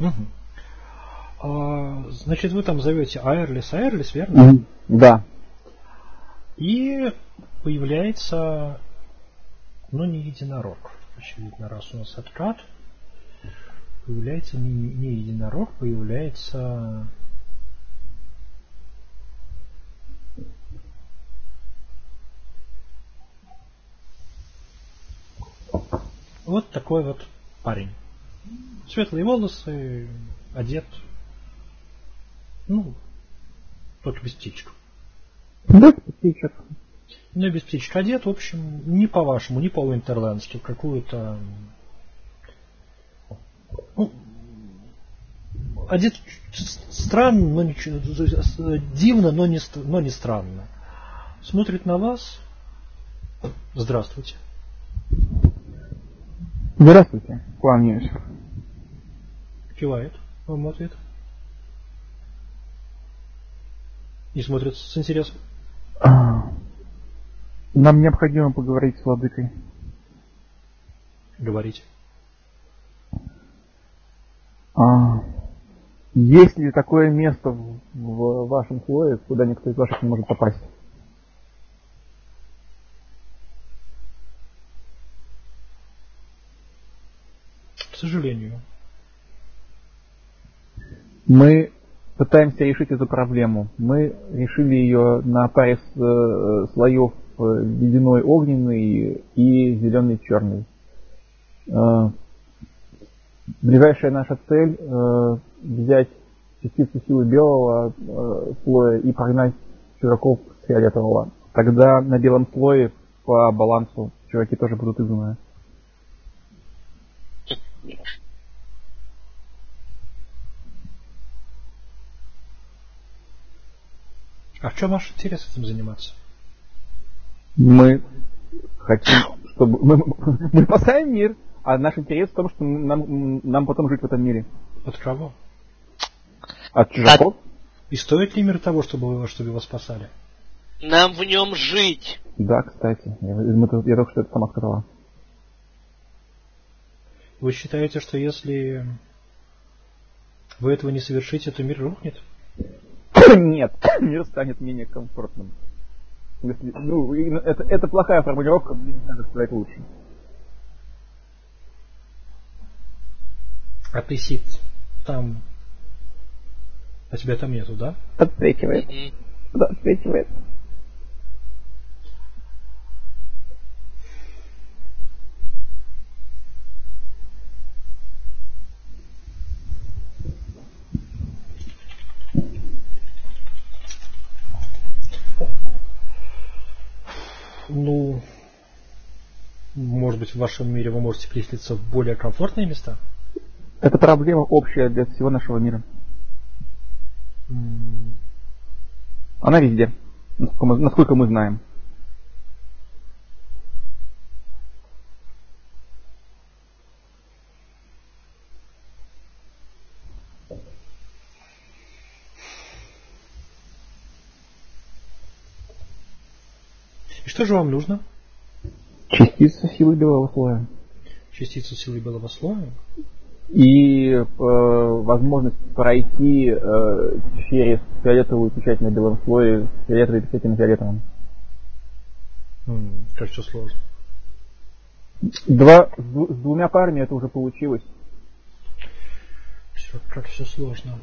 Угу. Значит, вы там зовете Аэрлис, верно? Да. И появляется, не единорог. Очевидно, раз у нас откат, появляется не единорог, появляется вот такой вот парень. Светлые волосы, одет, только без птичек. Да, без птичек. Без птичек одет, в общем, не по-вашему, не по-уинтерлендски, какую-то... одет странно, дивно, но не странно. Смотрит на вас. Здравствуйте. Здравствуйте, кланяюсь. Кивает вам в ответ. И смотрит с интересом. Нам необходимо поговорить с владыкой. Говорите. Есть ли такое место в вашем слое, куда никто из ваших не может попасть? К сожалению. Мы пытаемся решить эту проблему. Мы решили ее на паре слоев ледяной огненный и зеленый черный. Ближайшая наша цель взять частицу силы белого слоя и прогнать чужаков с фиолетового. Тогда на белом слое по балансу чуваки тоже будут изгнаны. А в чем ваш интерес этим заниматься? Мы хотим, чтобы... Мы спасаем мир, а наш интерес в том, что нам потом жить в этом мире. От кого? От чужаков? И стоит ли мир того, чтобы его спасали? Нам в нем жить. Да, кстати. Я только что это сама сказала. Вы считаете, что если вы этого не совершите, то мир рухнет? Нет, мир станет менее комфортным. Это плохая формулировка, мне надо сказать лучше. А ты сид там... А тебя там нету, да? Подсвечивает. Да, отсвечивает. Может быть, в вашем мире вы можете переселиться в более комфортные места? Это проблема общая для всего нашего мира. Она везде, насколько мы знаем. И что же вам нужно? Частица силы белого слоя. Частица силы белого слоя? И возможность пройти через фиолетовую печать на белом слое, фиолетовой печати на фиолетовом. Как все сложно. С двумя парами это уже получилось. Как все сложно.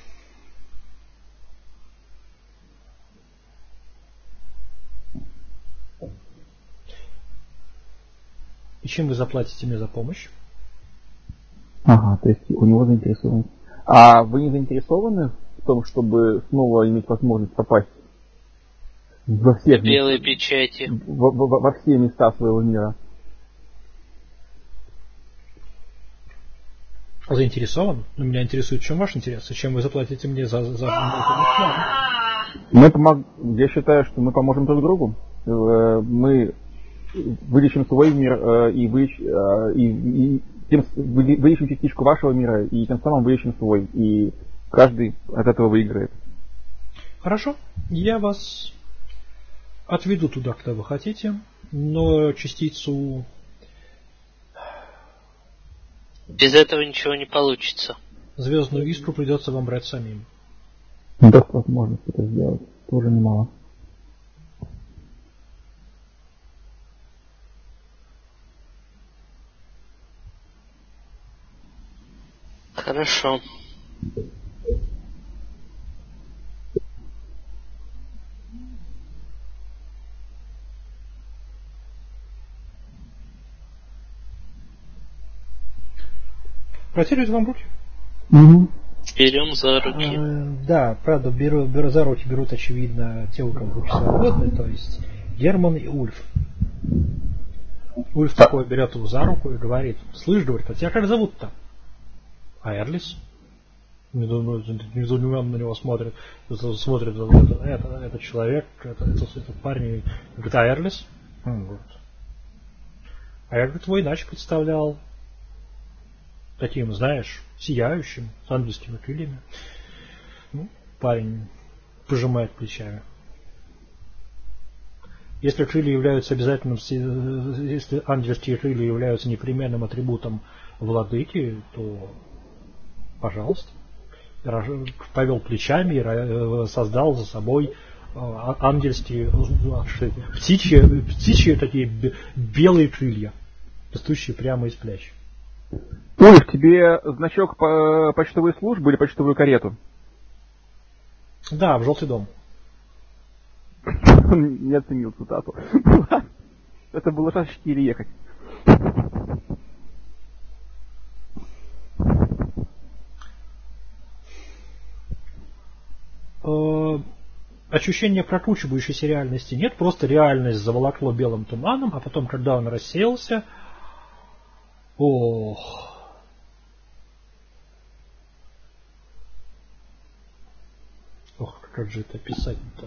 И чем вы заплатите мне за помощь? Ага, то есть у него заинтересованность. А вы не заинтересованы в том, чтобы снова иметь возможность попасть во все белые печати, во все места своего мира? Заинтересован? Но меня интересует, в чем ваш интерес, и чем вы заплатите мне за Я считаю, что мы поможем друг другу. Мы вылечим свой мир и вылечим частичку вашего мира, и тем самым вылечим свой. И каждый от этого выиграет. Хорошо. Я вас отведу туда, куда вы хотите, но частицу... Без этого ничего не получится. звездную искру придется вам брать самим. Даст возможность это сделать. Тоже немало. Хорошо. Протягивают вам руки? Угу. Берем за руки. Да, правда, беру за руки берут, очевидно, те, у кого руки свободны, то есть Герман и Ульф. Ульф такой берет его за руку и говорит: слышь, говорит, а тебя как зовут-то? А Эрлис? Недоуменно на него смотрит этот человек, этот парень, говорит: а Эрлис? А я, говорит, его иначе представлял. Таким, знаешь, сияющим, с ангельскими крыльями. Ну, парень пожимает плечами. Если крылья являются обязательным, если ангельские крылья являются непременным атрибутом владыки, то, пожалуйста, повел плечами и создал за собой ангельские, птичьи такие белые крылья, растущие прямо из плеч. Ульф, тебе значок по почтовой службе или почтовую карету? Да, в желтый дом. Он не оценил цитату. Это было шанс 4 ехать. Ощущения прокручивающейся реальности нет, просто реальность заволокло белым туманом, а потом, когда он рассеялся, ох... Ох, как же это описать-то?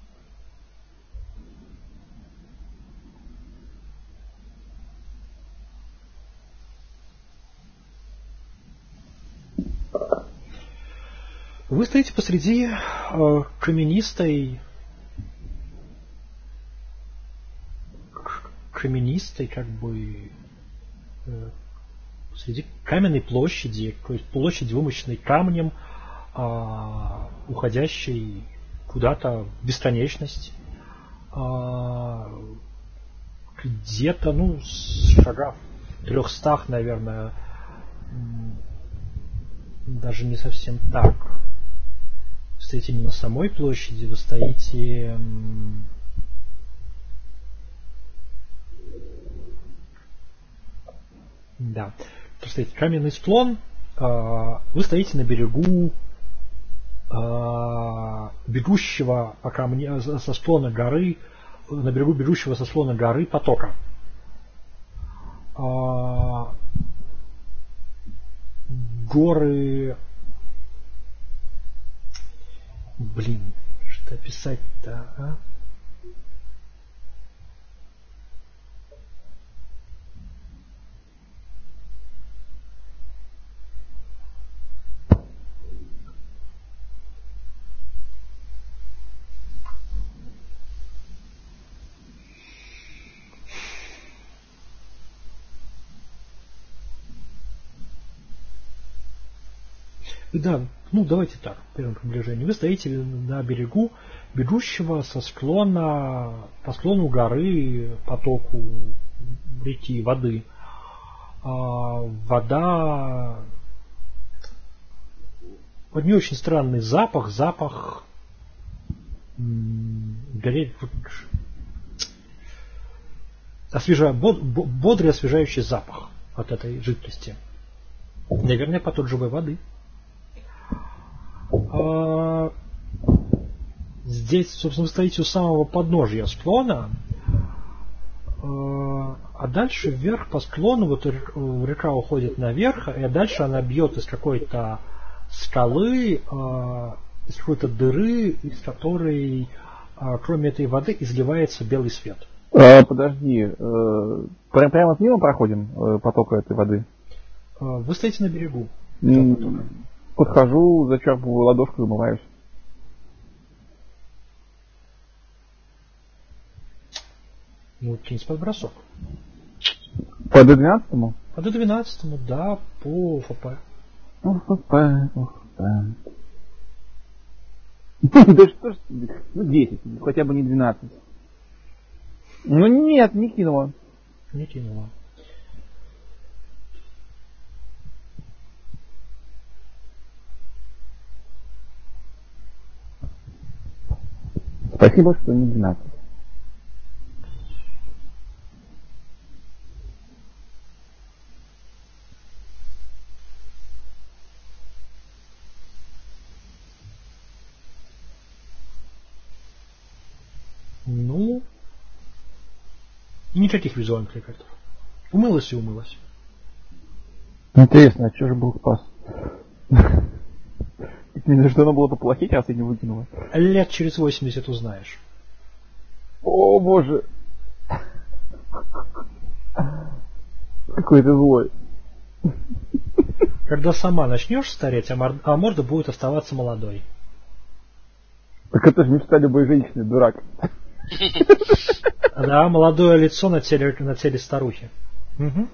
Вы стоите посреди каменистой, как бы, среди каменной площади, то есть площади, вымощенной камнем, уходящей куда-то в бесконечность, где-то, ну, шагах 300, наверное, даже не совсем так. Вы стоите не на самой площади, вы стоите... Да. Вы стоите каменный склон, вы стоите на берегу бегущего по камне, со склона горы, на берегу бегущего со склона горы потока. Горы... Блин, что описать-то, а? Да, ну давайте так, в первом приближении. Вы стоите на берегу бегущего со склона, по склону горы, потоку реки, воды. Вода... Вот не очень странный запах бодрый освежающий запах от этой жидкости. Наверное, поток живой воды. Здесь, собственно, вы стоите у самого подножья склона, а дальше вверх по склону, вот река уходит наверх, и дальше она бьет из какой-то скалы, из какой-то дыры, из которой, кроме этой воды, изливается белый свет. Подожди, прямо мимо проходим потока этой воды? Вы стоите на берегу. Подхожу, зачерпываю ладошку и умываюсь. Ну, кинь под бросок. По D12? По D12, да, по ФП. Да что ж, 10, хотя бы не 12. Ну нет, не кинула. Не кинула. Спасибо, что не 12. Ну, и никаких визуальных эффектов. Умылась и умылась. Интересно, а что же был спас? Не должно было поплохеть, раз я не выкинула. Лет через 80 узнаешь. О боже. Какой ты злой. Когда сама начнешь стареть, а морда будет оставаться молодой. Так это же мечта любой женщины, дурак. Да, молодое лицо на теле старухи. Угу.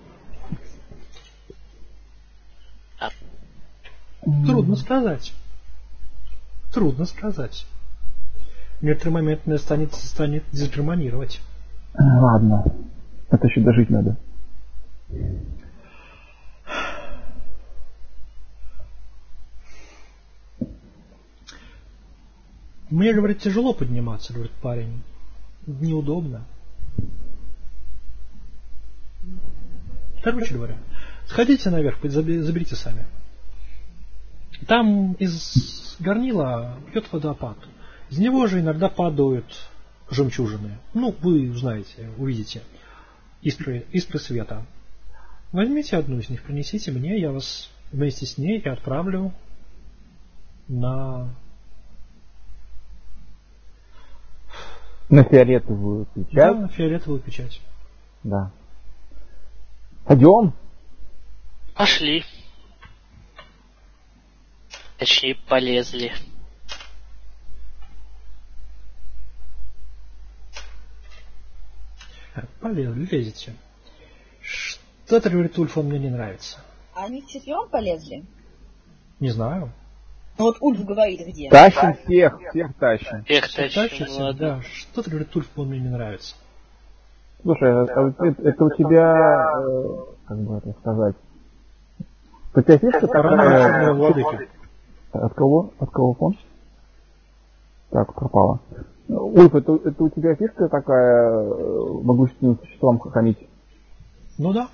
Трудно сказать. Трудно сказать. В некоторый момент она станет дисгармонировать. Ладно. Это еще дожить надо. Мне, говорит, тяжело подниматься, говорит парень. Неудобно. Короче говоря, сходите наверх, заберите сами. Там из горнила бьет водопад. Из него же иногда падают жемчужины. Ну, вы узнаете, увидите. Искры света. Возьмите одну из них, принесите мне, я вас вместе с ней и отправлю на фиолетовую печать? Да, на фиолетовую печать. Да. Пойдем? Пошли. Точнее, полезли. Полезли, лезете. Что-то, говорит Ульф, он мне не нравится. А они вчетвером полезли? Не знаю. Ну вот Ульф говорит где. Тащим всех тащим. Всех тащим, Ладно. Да, что-то, говорит Ульф, он мне не нравится. Слушай, это у тебя, как бы это сказать, у тебя фишка такая... Владыки. От кого? От кого фон? Так, пропала. Ульф, это у тебя фишка такая, могущественным существом хамить? Ну да.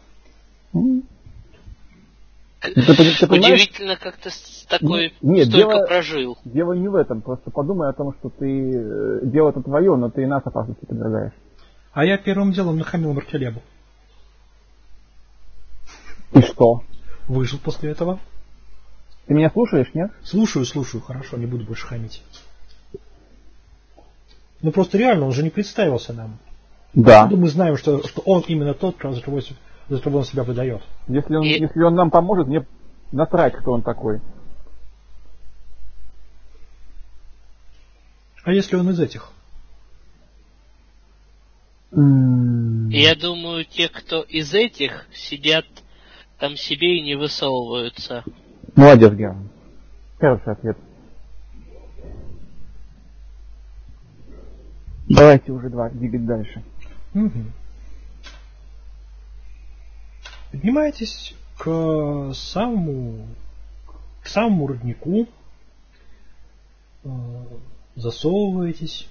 Ты удивительно, как ты такой столько прожил. Дело не в этом, просто подумай о том, что ты дело-то твое, но ты и нас опасности подвергаешь. А я первым делом нахамил Маркелебу. И что? Выжил после этого. Ты меня слушаешь, нет? Слушаю, хорошо, не буду больше хамить. Ну просто реально, он же не представился нам. Да. Откуда мы знаем, что он именно тот, за кого он себя выдает? Если он нам поможет, мне насрать, кто он такой. А если он из этих? Я думаю, те, кто из этих, сидят там себе и не высовываются. Молодец, Герман. Хороший ответ. Давайте уже двигать дальше. Угу. Поднимаетесь к самому роднику, засовываетесь,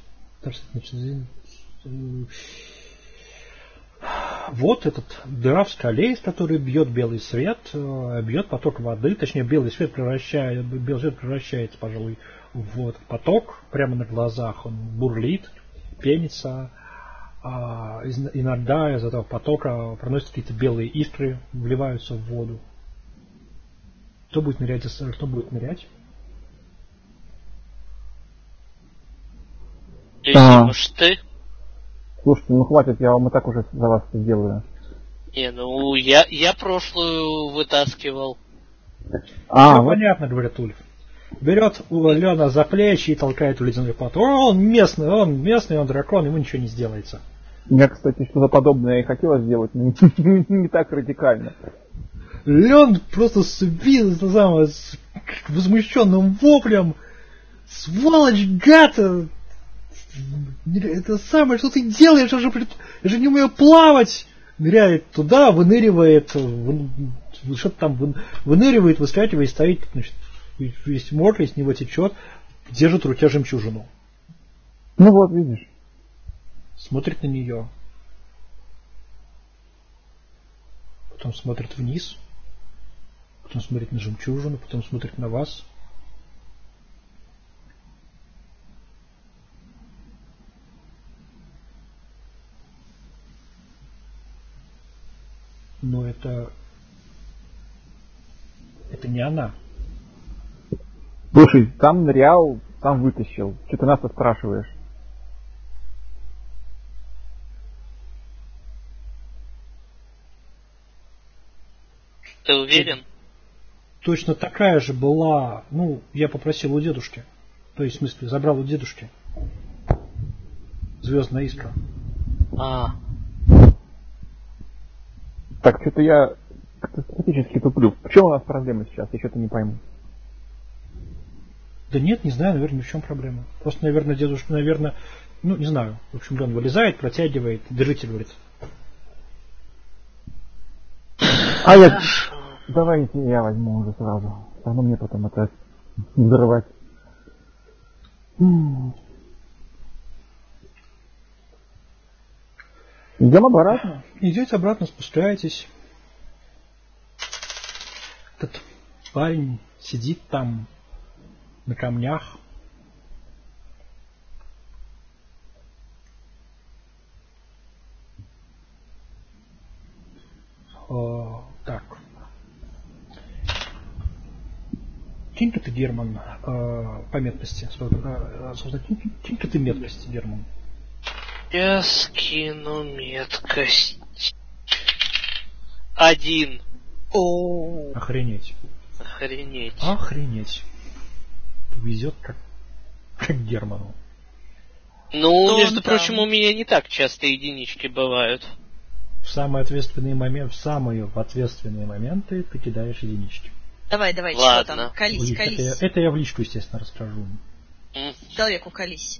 вот этот дыра в скале, из которой бьет белый свет, бьет поток воды, точнее белый свет превращается, пожалуй, в этот поток прямо на глазах, он бурлит, пенится, иногда из этого потока проносятся какие-то белые искры, вливаются в воду. Кто будет нырять? Может, ты? Слушайте, ну хватит, я вам и так уже за вас это делаю. Не, ну я прошлую вытаскивал. Все понятно, говорит Ульф. Берет Лена за плечи и толкает в ледяной поток. Он местный, он дракон, ему ничего не сделается. У меня, кстати, что-то подобное и хотелось сделать, но не так радикально. Лен просто с возмущенным воплем. Сволочь, гад! Это самое, что ты делаешь? Я же не умею плавать! Ныряет туда, выныривает, что-то там выныривает, выскакивает, стоит, значит, весь мокрый, с него течет, держит в руке жемчужину. Ну вот, видишь. Смотрит на нее. Потом смотрит вниз. Потом смотрит на жемчужину, потом смотрит на вас. Но это не она. Слушай, там нырял, там вытащил. Что ты нас-то спрашиваешь? Ты уверен? Точно такая же была, я попросил у дедушки. То есть, в смысле, забрал у дедушки. Звездная искра. Так, что-то я катастрофически туплю. В чем у нас проблема сейчас? Я что-то не пойму. Да нет, не знаю, наверное, ни в чем проблема. Просто, наверное, дедушка, не знаю. В общем, Лен вылезает, протягивает, держите, говорит. Давайте я возьму уже сразу. А мне потом это взрывать. Идем обратно. Идете обратно, спускаетесь. Этот парень сидит там на камнях. Так. Кинь-ка ты, Герман, по меткости. Кинь-ка ты меткости, Герман. Я скину меткость. 1. Охренеть. Везет как Герману. Между прочим, у меня не так часто единички бывают. В самые ответственные моменты ты кидаешь единички. Давай, Ладно. что там? Колись. Это я в личку, естественно, расскажу. Человеку колись.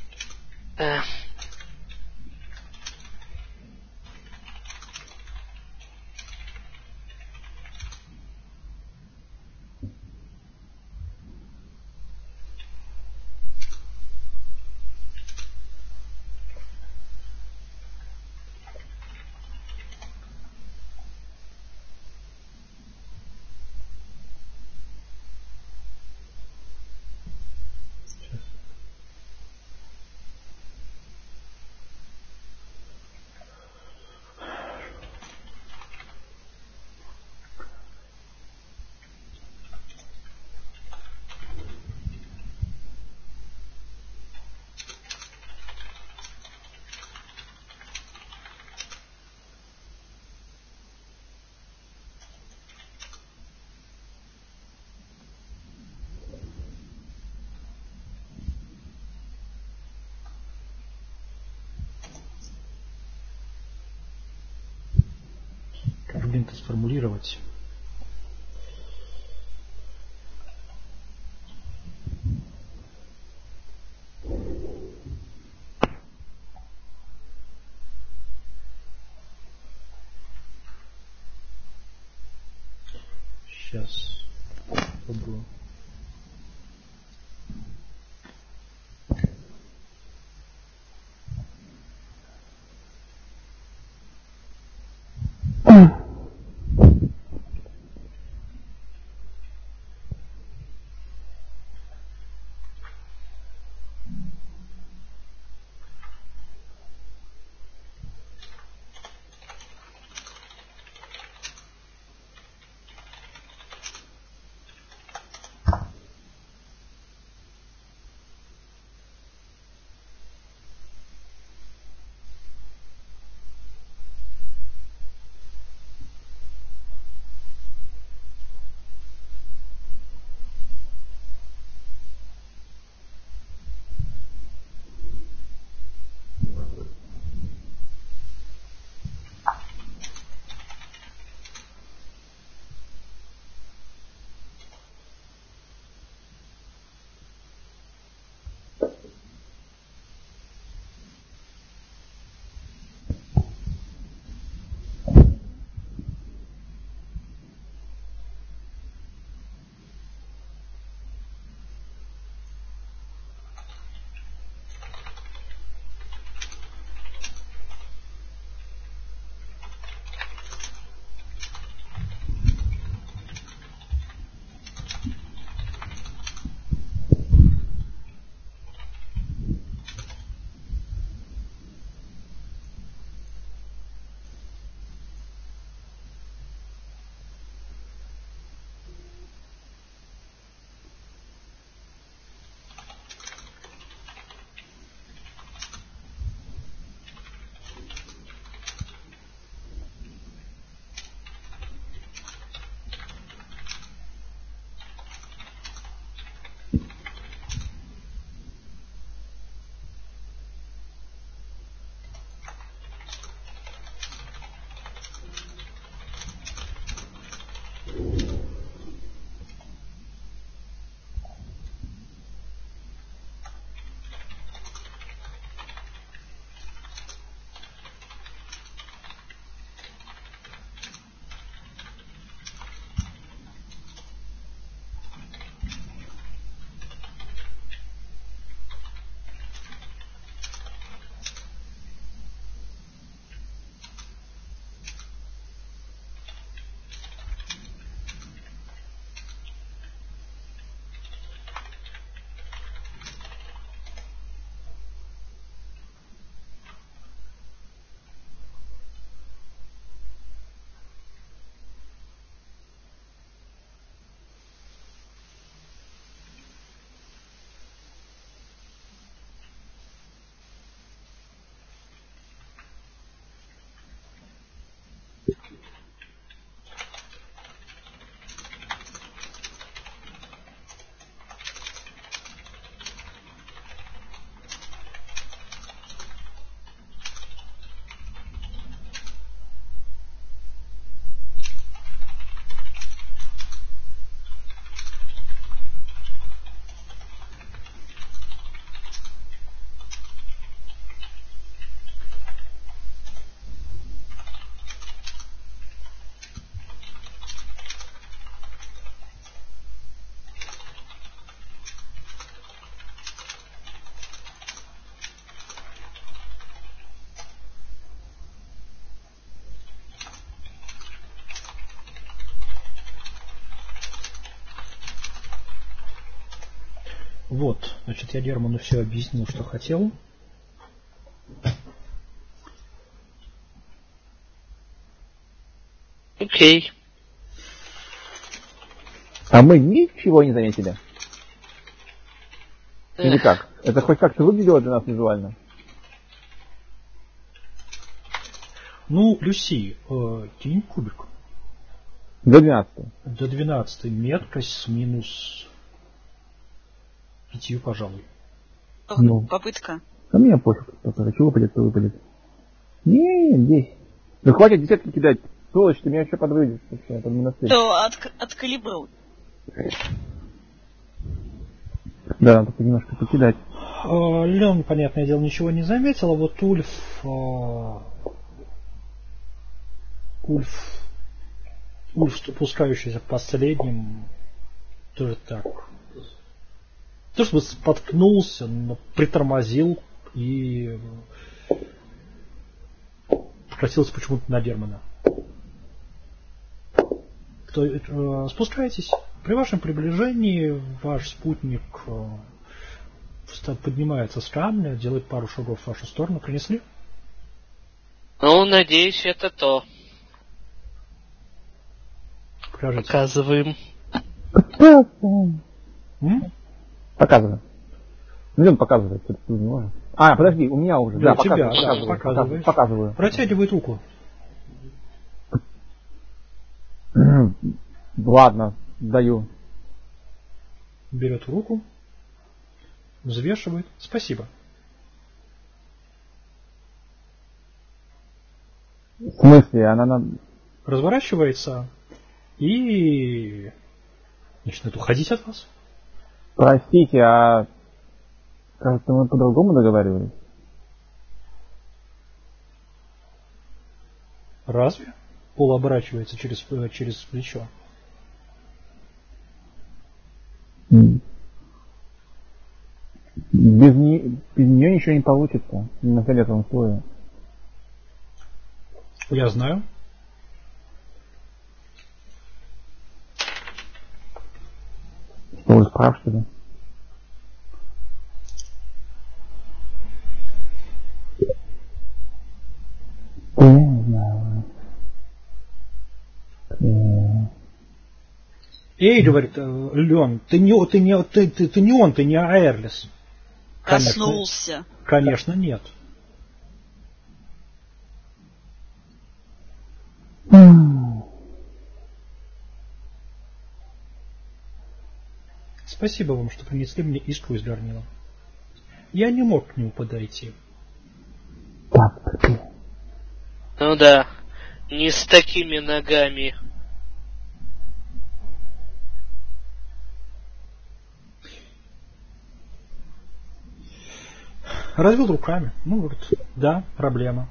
Как бы это сформулировать? Сейчас попробую. Вот, значит, я Герману все объяснил, что хотел. Окей. А мы ничего не заметили. Или как? Это хоть как-то выглядело для нас визуально? Ну, Люси, кинь кубик. До 12. До 12 меткость с минус 5, пожалуй. Ну. Попытка. А мне пофиг, что выпадет, то выпадет. Не, 10. Ну хватит десятки кидать. Сволочь, ты меня еще подвыйдешь. То откалибруй. Да, надо немножко покидать. Лен, понятное дело, ничего не заметил, а вот Ульф, спускающийся последним, тоже так. То, чтобы споткнулся, но притормозил и покатился почему-то на Германа. Спускайтесь. При вашем приближении ваш спутник поднимается с камня, делает пару шагов в вашу сторону. Принесли? Ну, надеюсь, это то. Покажите. Показываем. Показывай. Ну, он показывает, что ты не можешь. А, подожди, у меня уже. Да, показываю. Протягивает руку. Ладно, даю. Берет руку, взвешивает. Спасибо. В смысле? Она разворачивается и начинает уходить от вас. Простите, а кажется, мы по-другому договаривались. Разве? Пол оборачивается через плечо. Без нее ничего не получится на фиолетовом слое. Я знаю. Что вы прав, что ли? Я не знаю. Эй, говорит Лен, ты не он, ты не Аэрлис. Проснулся. Конечно, нет. Спасибо вам, что принесли мне искру из горнила. Я не мог к нему подойти. Ну да, не с такими ногами. Развел руками. Ну, вот, да, проблема.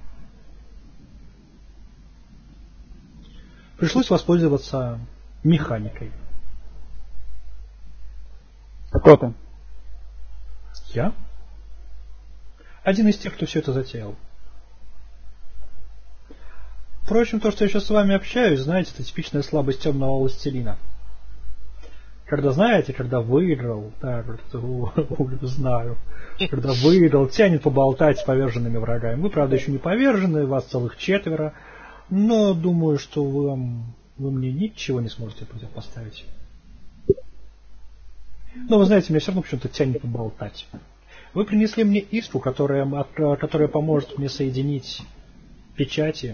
Пришлось воспользоваться механикой. Кто ты? Я? Один из тех, кто все это затеял. Впрочем, то, что я сейчас с вами общаюсь, знаете, это типичная слабость темного властелина. Когда выиграл, да, знаю, когда выиграл, тянет поболтать с поверженными врагами. Вы, правда, еще не повержены, вас целых 4, но думаю, что вы мне ничего не сможете противопоставить. Но вы знаете, меня все равно почему-то тянет поболтать. Вы принесли мне искру, которая поможет мне соединить печати.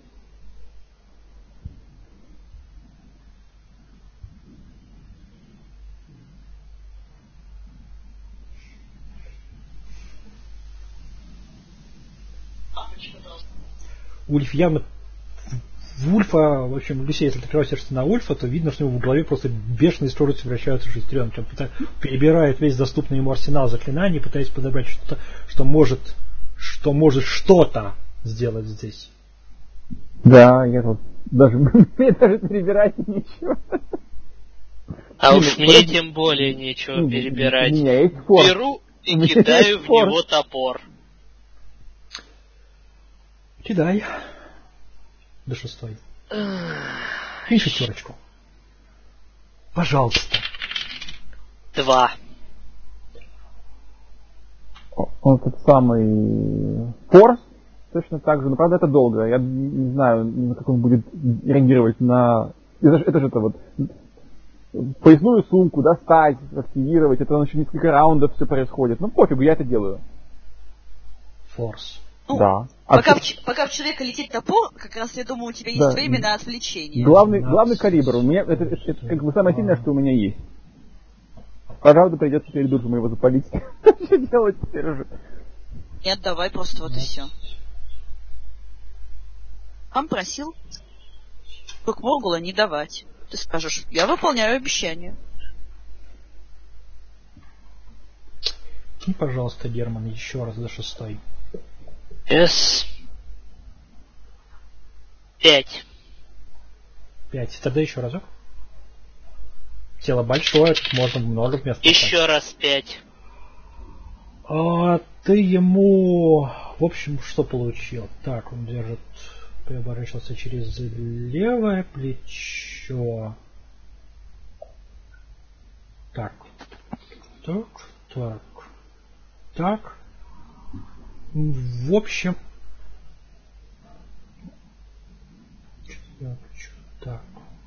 Ульф явно... Ульфа, в общем, Люси, если ты красишься на Ульфа, то видно, что у него в голове просто бешеные стороны вращаются шестеренки. Он перебирает весь доступный ему арсенал заклинаний, пытаясь подобрать что-то, что может что-то сделать здесь. Да, я тут даже перебирать нечего. А уж мне тем более нечего перебирать. Беру и кидаю в него топор. Кидай. До 6. И 6. Пожалуйста. 2. Он тот самый Форс, точно так же, но правда это долго. Я не знаю, на как он будет реагировать на... Это же это вот поясную сумку достать, активировать, это еще несколько раундов все происходит. Ну пофигу, я это делаю. Форс. Ну, да. Пока в человека летит топор, как раз я думаю, у тебя есть время на отвлечение. Главный калибр. У меня это как бы самое сильное, что у меня есть. Пожалуй, придется перед душем его запалить. Что делать теперь уже? Нет, давай просто вот и все. Он просил Моргула не давать. Ты скажешь, я выполняю обещание. Кинь, пожалуйста, Герман, еще раз за 6. С. 5. 5. Тогда еще разок. Тело большое, тут можно много мест. Еще раз 5. Ты ему, в общем, что получил? Так, он держит, переворачивался через левое плечо. Так. В общем, так.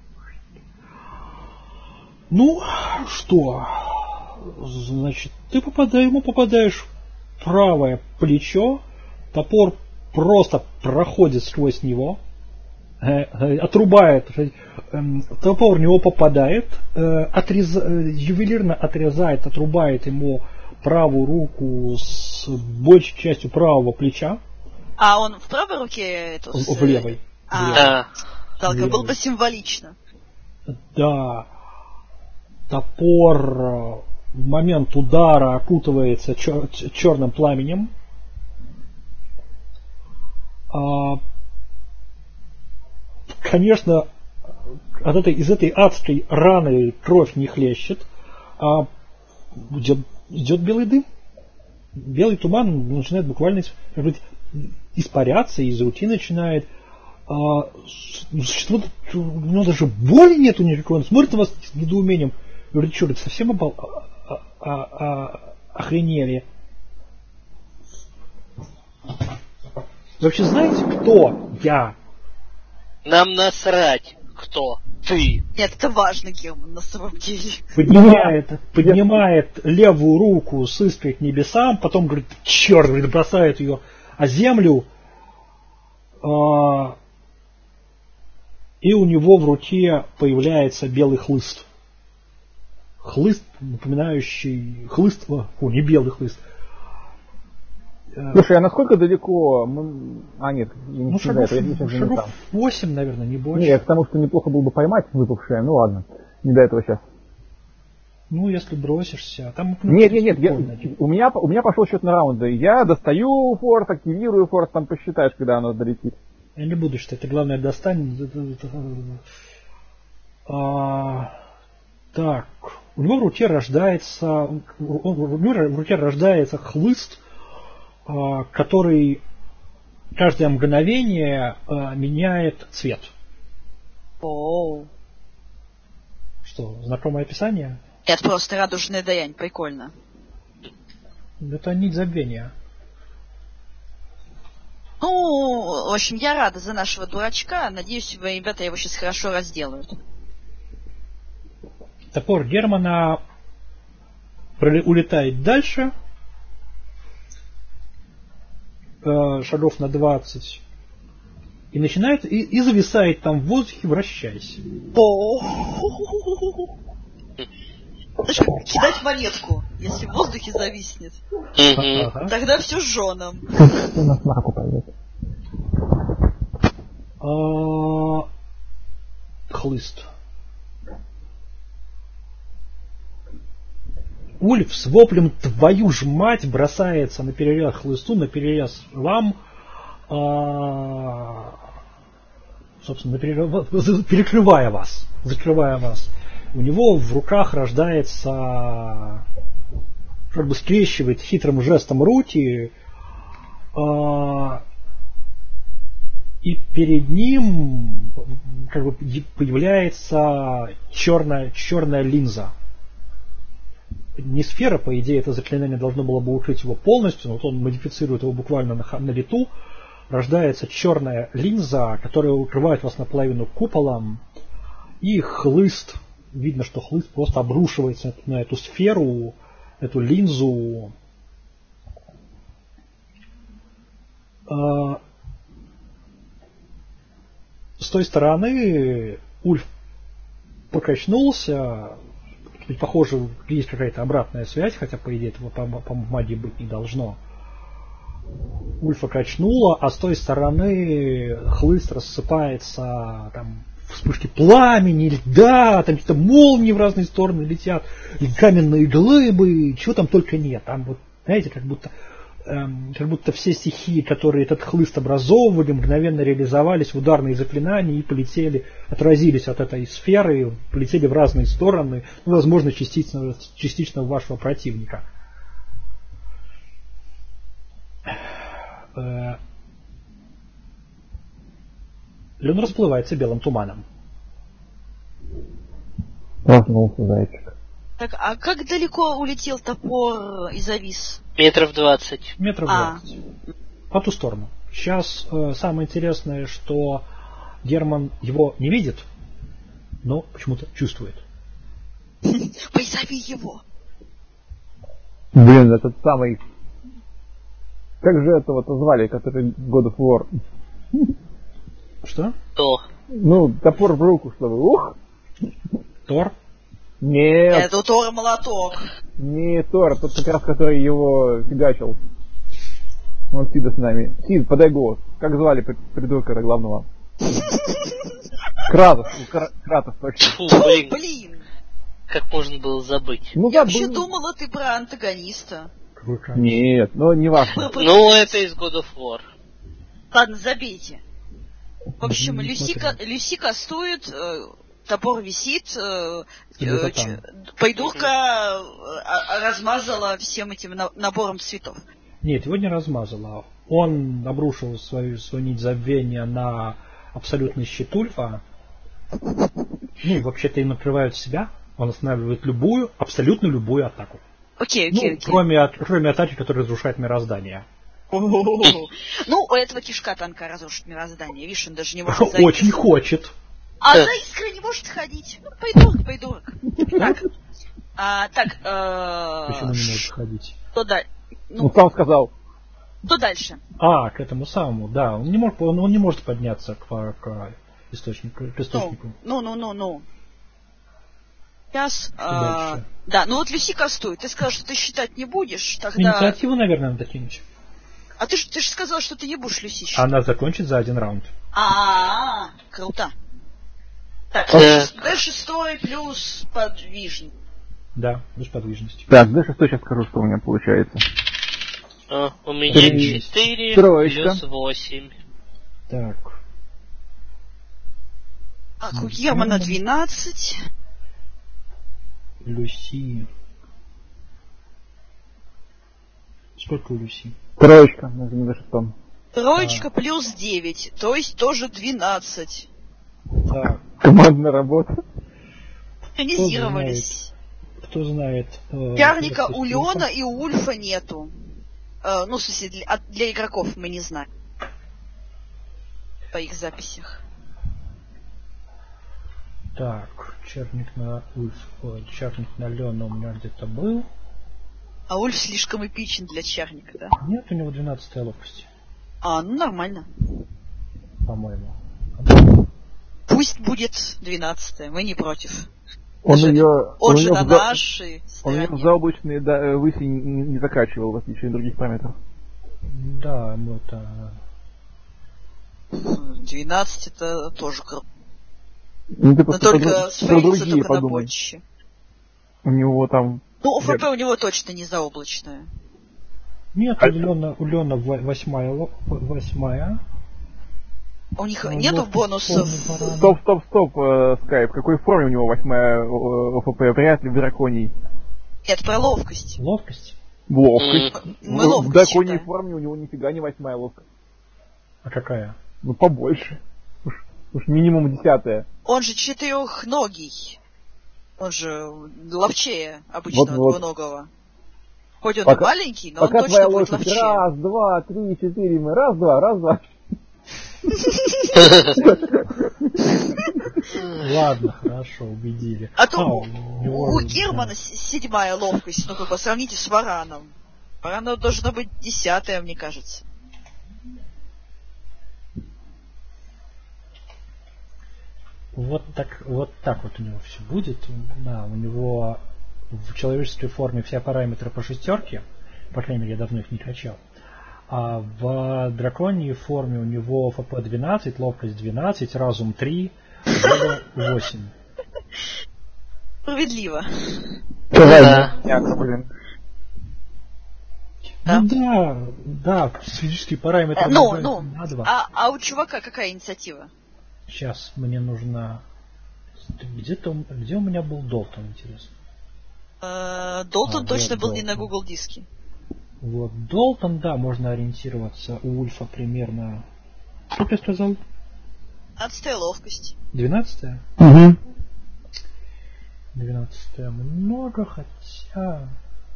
Ну, что? Значит, ты ему попадаешь в правое плечо, топор просто проходит сквозь него, отрубает, топор в него попадает, ювелирно отрубает ему правую руку с большей частью правого плеча. А он в правой руке эту? В левой. Да. Только было бы символично. Да. Топор в момент удара окутывается черным пламенем. Конечно, из этой адской раны кровь не хлещет, а идет белый дым. Белый туман начинает буквально испаряться, из руки начинает. Существует, у него даже боли нету никакой. Он смотрит на вас с недоумением. Говорит, что, это совсем охренели? Вообще знаете, кто я? Нам насрать, кто ты. Нет, это важно, Герман, на самом деле. Поднимает левую руку с искрой к небесам, потом говорит, черт, говорит, бросает ее о землю. И у него в руке появляется белый хлыст. Хлыст, напоминающий... не белый хлыст. Слушай, а насколько далеко... нет. Ну, шагов 8, наверное, не больше. Нет, потому что неплохо было бы поймать выпавшее. Ну, ладно. Не до этого сейчас. Ну, если бросишься... Там, нет. У меня пошел счет на раунды. Я достаю форс, активирую форс, там посчитаешь, когда оно долетит. Я не буду считать, это главное достань. Так, у него в руке рождается хлыст, который каждое мгновение меняет цвет. Оу. Что, знакомое описание? Нет, просто радужная даянь, прикольно. Это нить забвения. Ну, в общем, я рада за нашего дурачка. Надеюсь, ребята его сейчас хорошо разделают. Топор Германа улетает дальше. Шагов на 20. И начинает, и зависает там в воздухе, вращаясь. Знаешь, как кидать монетку, если в воздухе зависнет. Тогда все жженым. На смарку пойдет. Хлыст. Ульф с воплем «твою ж мать» бросается на перерез хлысту, на перерез вам. Собственно, перекрывая вас, закрывая вас. У него в руках рождается, как бы скрещивает хитрым жестом руки, и перед ним как бы появляется черная линза. не сфера, по идее, это заклинание должно было бы укрыть его полностью, но вот он модифицирует его буквально на лету. Рождается черная линза, которая укрывает вас наполовину куполом, и хлыст. Видно, что хлыст просто обрушивается на эту сферу, эту линзу. С той стороны Ульф покачнулся. Похоже, есть какая-то обратная связь, хотя, по идее, этого по бумаге быть не должно. Ульфа качнула, а с той стороны хлыст рассыпается, там вспышки пламени, льда, там какие-то молнии в разные стороны летят, и каменные глыбы, чего там только нет. Там вот, знаете, как будто все стихии, которые этот хлыст образовывали, мгновенно реализовались в ударные заклинания и полетели, отразились от этой сферы, полетели в разные стороны, возможно, частично в вашего противника. Лен расплывается белым туманом. Проснулся зайчик. Так, а как далеко улетел топор и завис? Метров 20. Метров 20. По ту сторону. Сейчас самое интересное, что Герман его не видит, но почему-то чувствует. Призови его. Блин, этот самый... Как же этого-то звали, который God of War? Что? Кто? Ну, топор в руку, чтобы... Ух! Тор? Нет. Это Тор молоток. Не Тор, тот как раз, который его фигачил. Он Сида с нами. Сид, подай голос. Как звали придурка главного? Кратос. Кратос, точно. Фу, Блин. Как можно было забыть? Ну, Я вообще думала, ты про антагониста. Нет, ну не важно. Ну, это из God of War. Ладно, забейте. В общем, Люси кастует, топор висит, пойдурка размазала всем этим набором цветов. Нет, его не размазала. Он обрушил свою нить забвения на абсолютный щит Ульфа. Ну, вообще-то им накрывают себя. Он останавливает абсолютно любую атаку. Окей. Кроме атаки, которая разрушает мироздание. Ну, у этого кишка танка разрушит мироздание. Видишь, он даже не может зайти. Очень хочет. А за искрой не может ходить. Придурок. Так. Почему не может ходить? Что дальше? Ну, сам сказал. Что дальше? К этому самому, да. Он не может подняться к источнику. Ну. Сейчас. Дальше. Да, ну вот Люси кастует. Ты сказал, что ты считать не будешь, тогда... Инициативу, наверное, надо кинуть. А ты же сказал, что ты не будешь Люси считать. Она закончит за один раунд. Круто. Так, D6 плюс подвижность. Да, плюс подвижность. Так, D6 сейчас скажу, что у меня получается. У меня 4 плюс 8. Так. У Германа 12. Люси. Сколько у Люси? 3 на D6. 3 плюс 9, то есть тоже 12. Так. Командная работа. Организировались. Кто знает? Чарника у Леона и у Ульфа нету. Ну, в смысле, для игроков мы не знаем. По их записях. Так, Черник на Леона у меня где-то был. А Ульф слишком эпичен для Чарника, да? Нет, у него 12-я ловкость. Ну нормально. По-моему. Пусть будет 12-я, мы не против. Он же на нашей стороне. Он ее в заоблачные выси не закачивал, в отличие от других параметров. Да, ну это... 12 это тоже круто. Ну, но только сфейксы только на почище. У него там... Ну, ОФП у него точно не заоблачная. Нет, у Лена 8-я. У них нету бонусов. Стоп, Скайп. В какой форме у него 8-я ОФП? Вряд ли в драконии. Нет, про ловкость. Ловкость? В драконьей форме у него нифига не 8-я ловкость. А какая? Ну, побольше. Уж минимум 10-я. Он же четырехногий. Он же ловчее обычного двуногого. Хоть он и маленький, но пока он точно будет лошадь, ловчее. Раз, два, три, четыре, мы раз, два. Ладно, хорошо, убедили. А то у Германа 7-я ловкость, ну как бы сравните с Вараном. Варану должно быть 10-я, мне кажется. Вот так вот у него все будет. Да, у него в человеческой форме все параметры по шестерке. По крайней мере, я давно их не качал. А в драконьей форме у него ФП 12, ловкость 12, разум 3, сила 8. Справедливо. Да. Да, физические параметры на 2. А у чувака какая инициатива? Сейчас мне нужна... Где у меня был Долтон, интересно? Долтон точно был не на Google диске. Вот, Долтон, да, можно ориентироваться. У Ульфа примерно... Что ты сказал? 12-я ловкость. 12-я? Угу. 12-я много, хотя...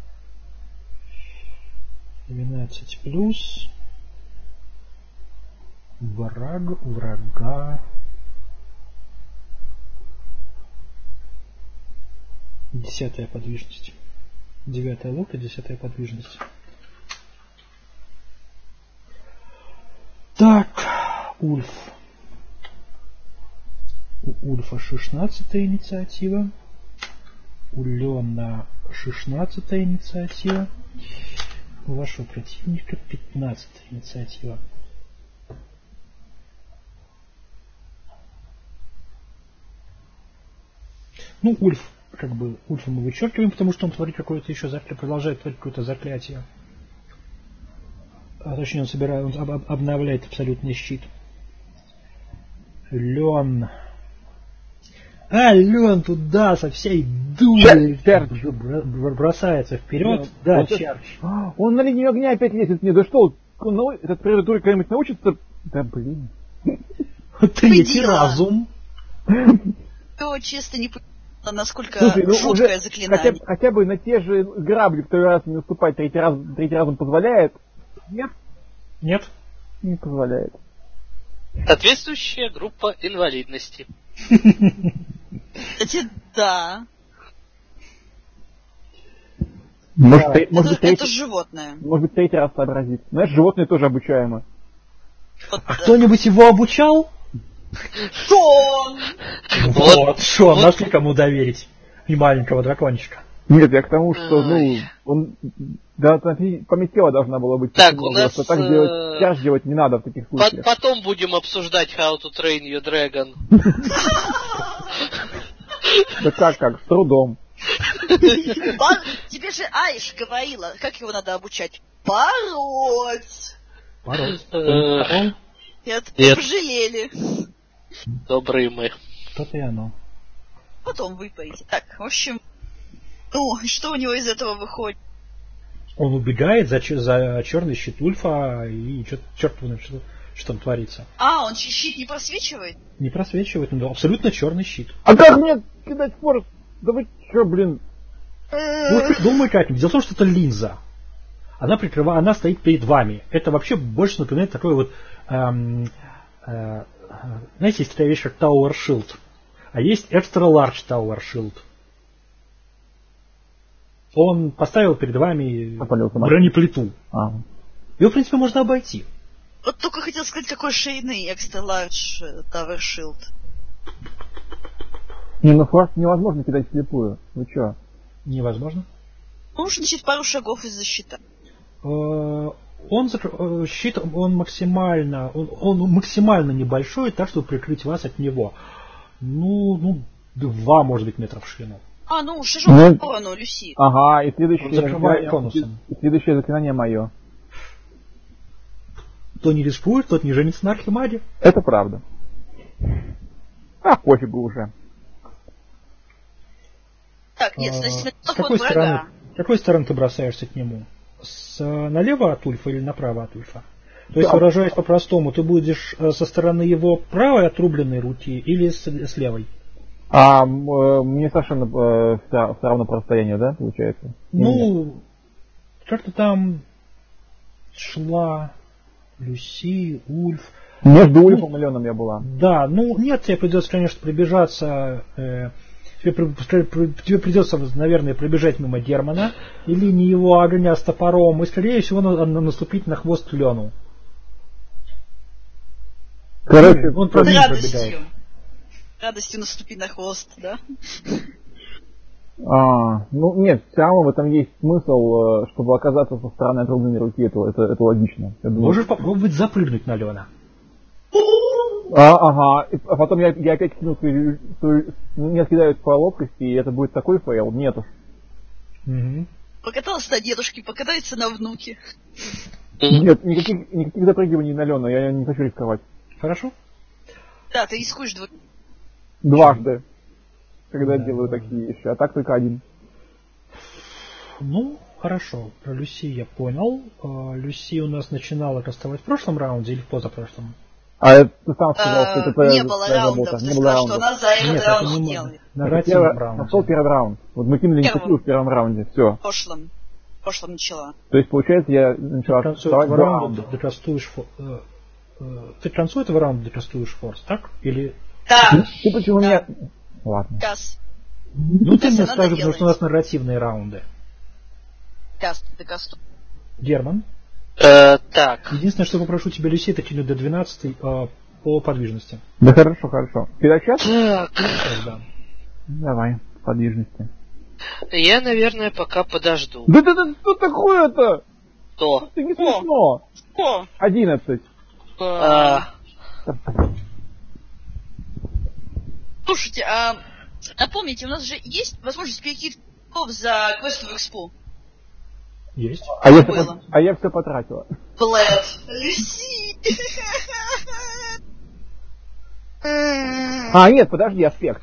12 плюс... Врага... 10-я подвижность. 9-я ловкость, 10-я подвижность. Так, Ульф. У Ульфа 16-я инициатива. У Лена 16-я инициатива. У вашего противника 15-я инициатива. Ну, Ульф, как бы, Ульфа мы вычеркиваем, потому что он творит какое-то еще заклятие, продолжает творить какое-то заклятие. А точнее, он обновляет абсолютный щит. Лен. Лен туда со всей дури бросается вперед. Да, Чарч. Он на линию огня опять лезет мне. Да что, этот предатур когда-нибудь научится? Да блин. Третий разум. То чисто не понимаю, насколько жуткое заклинание. Хотя бы на те же грабли второй раз не наступать, третий раз он позволяет. Нет? Нет? Не позволяет. Соответствующая группа инвалидности. Кстати, да. Это животное. Может быть, третий раз сообразит. Знаешь, животные тоже обучаемо. А кто-нибудь его обучал? Шон! Вот, Шон, нашли кому доверить. И маленького дракончика. Нет, я к тому, что, он... Да, Поместила должна была быть. Так, у нас... Так делать не надо в таких случаях. Потом будем обсуждать How to Train Your Dragon. Да как, с трудом. Тебе же Айш говорила, как его надо обучать? Пороть! Нет, пожалели. Добрые мы. То-то и оно. Потом выпарите. Так, в общем, что у него из этого выходит? Он убегает за черный щит Ульфа, и черт знает, что там творится. Он щит не просвечивает? Не просвечивает, но абсолютно черный щит. А как мне кидать форс? Да вы что, блин? Думай как. Дело в том, что это линза. Она стоит перед вами. Это вообще больше напоминает такой вот... знаете, есть такая вещь, как Tower Shield. А есть Extra Large Tower Shield. Он поставил перед вами бронеплиту. Ее, в принципе, можно обойти. Вот только хотел сказать, какой шейный Extra Large Tower Shield. Форс невозможно кидать вслепую. Вы что? Невозможно? Нужно, значит, пару шагов из-за щита. Щит, он максимально небольшой, так, чтобы прикрыть вас от него. 2, может быть, метра в ширину. Шажок в сторону, Люси. Ага, и следующее заклинание мое. Кто не рискует, тот не женится на Архимаде. Это правда. Пофигу уже. Так, нет, значит, с какой стороны ты бросаешься к нему? Налево от Ульфа или направо от Ульфа? То есть, выражаясь по-простому, ты будешь со стороны его правой отрубленной руки или с левой? Мне совершенно все равно по расстоянию, да, получается? Ну, как-то там шла Люси, Ульф. Между Ульфом и Леном я была. Да, ну нет, тебе придется, конечно, пробежаться. Тебе придется, наверное, пробежать мимо Германа и линии его огня с топором, и, скорее всего, наступить на хвост Лену. Короче, он про мимо пробегает. Радостью наступить на хвост, да? Ну нет, все равно в этом есть смысл, чтобы оказаться со стороны отрубленной руки, это логично. Можешь попробовать запрыгнуть на Лена. Ага, а потом я опять кину меня кидают по ловкости, и это будет такой фейл, нет уж. Покатался на дедушке, покатается на внуке. Нет, никаких запрыгиваний на Лена, я не хочу рисковать. Хорошо? Да, ты рискуешь дважды, когда делаю такие вещи, а так только один. Ну, хорошо, про Люси я понял. Люси у нас начинала кастовать в прошлом раунде или в позапрошлом? Ты сам сказал, что это не было раундов, ты сказал, что она за этот раунд делает. Нарративный раунд. Нашел первый раунд. Вот мы кинули инициативу в первом раунде, все. В прошлом начала. То есть, получается, я начала кастовать раунда, докастуешь ты к концу этого раунда докастуешь форс, так? Или... Да. Ты почему меня... Ладно. Ну ты мне скажешь, потому что у нас нарративные раунды. Ты кастуешь. Герман? Так. Единственное, что попрошу тебя, Люси, это кинуть до 12 по подвижности. Да хорошо. Перечат? Так. Да. Давай, подвижности. Я, наверное, пока подожду. Да что такое-то? Что? Это не смешно. 11. Слушайте, напомните, у нас же есть возможность перейти за квест в экспо? Есть. А я все потратила. Блэд. Люси. Нет, подожди, аспект.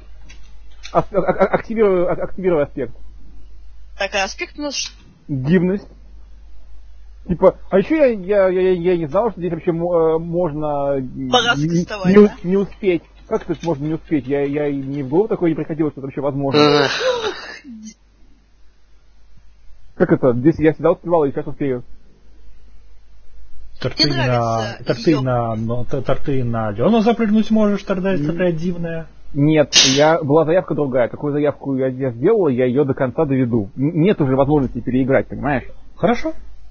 Активирую аспект. Так, а аспект у нас... Дивность. Типа, а еще я не знал, что здесь вообще можно не успеть. Как это можно не успеть? Я не в голову такое не приходило, что это вообще возможно. Как это? Здесь я всегда успевал, и сейчас успею. Торты на Лену запрыгнуть можешь, тогда это такая дивная. Нет, была заявка другая. Какую заявку я сделал, я ее до конца доведу. Нет уже возможности переиграть, понимаешь? Хорошо.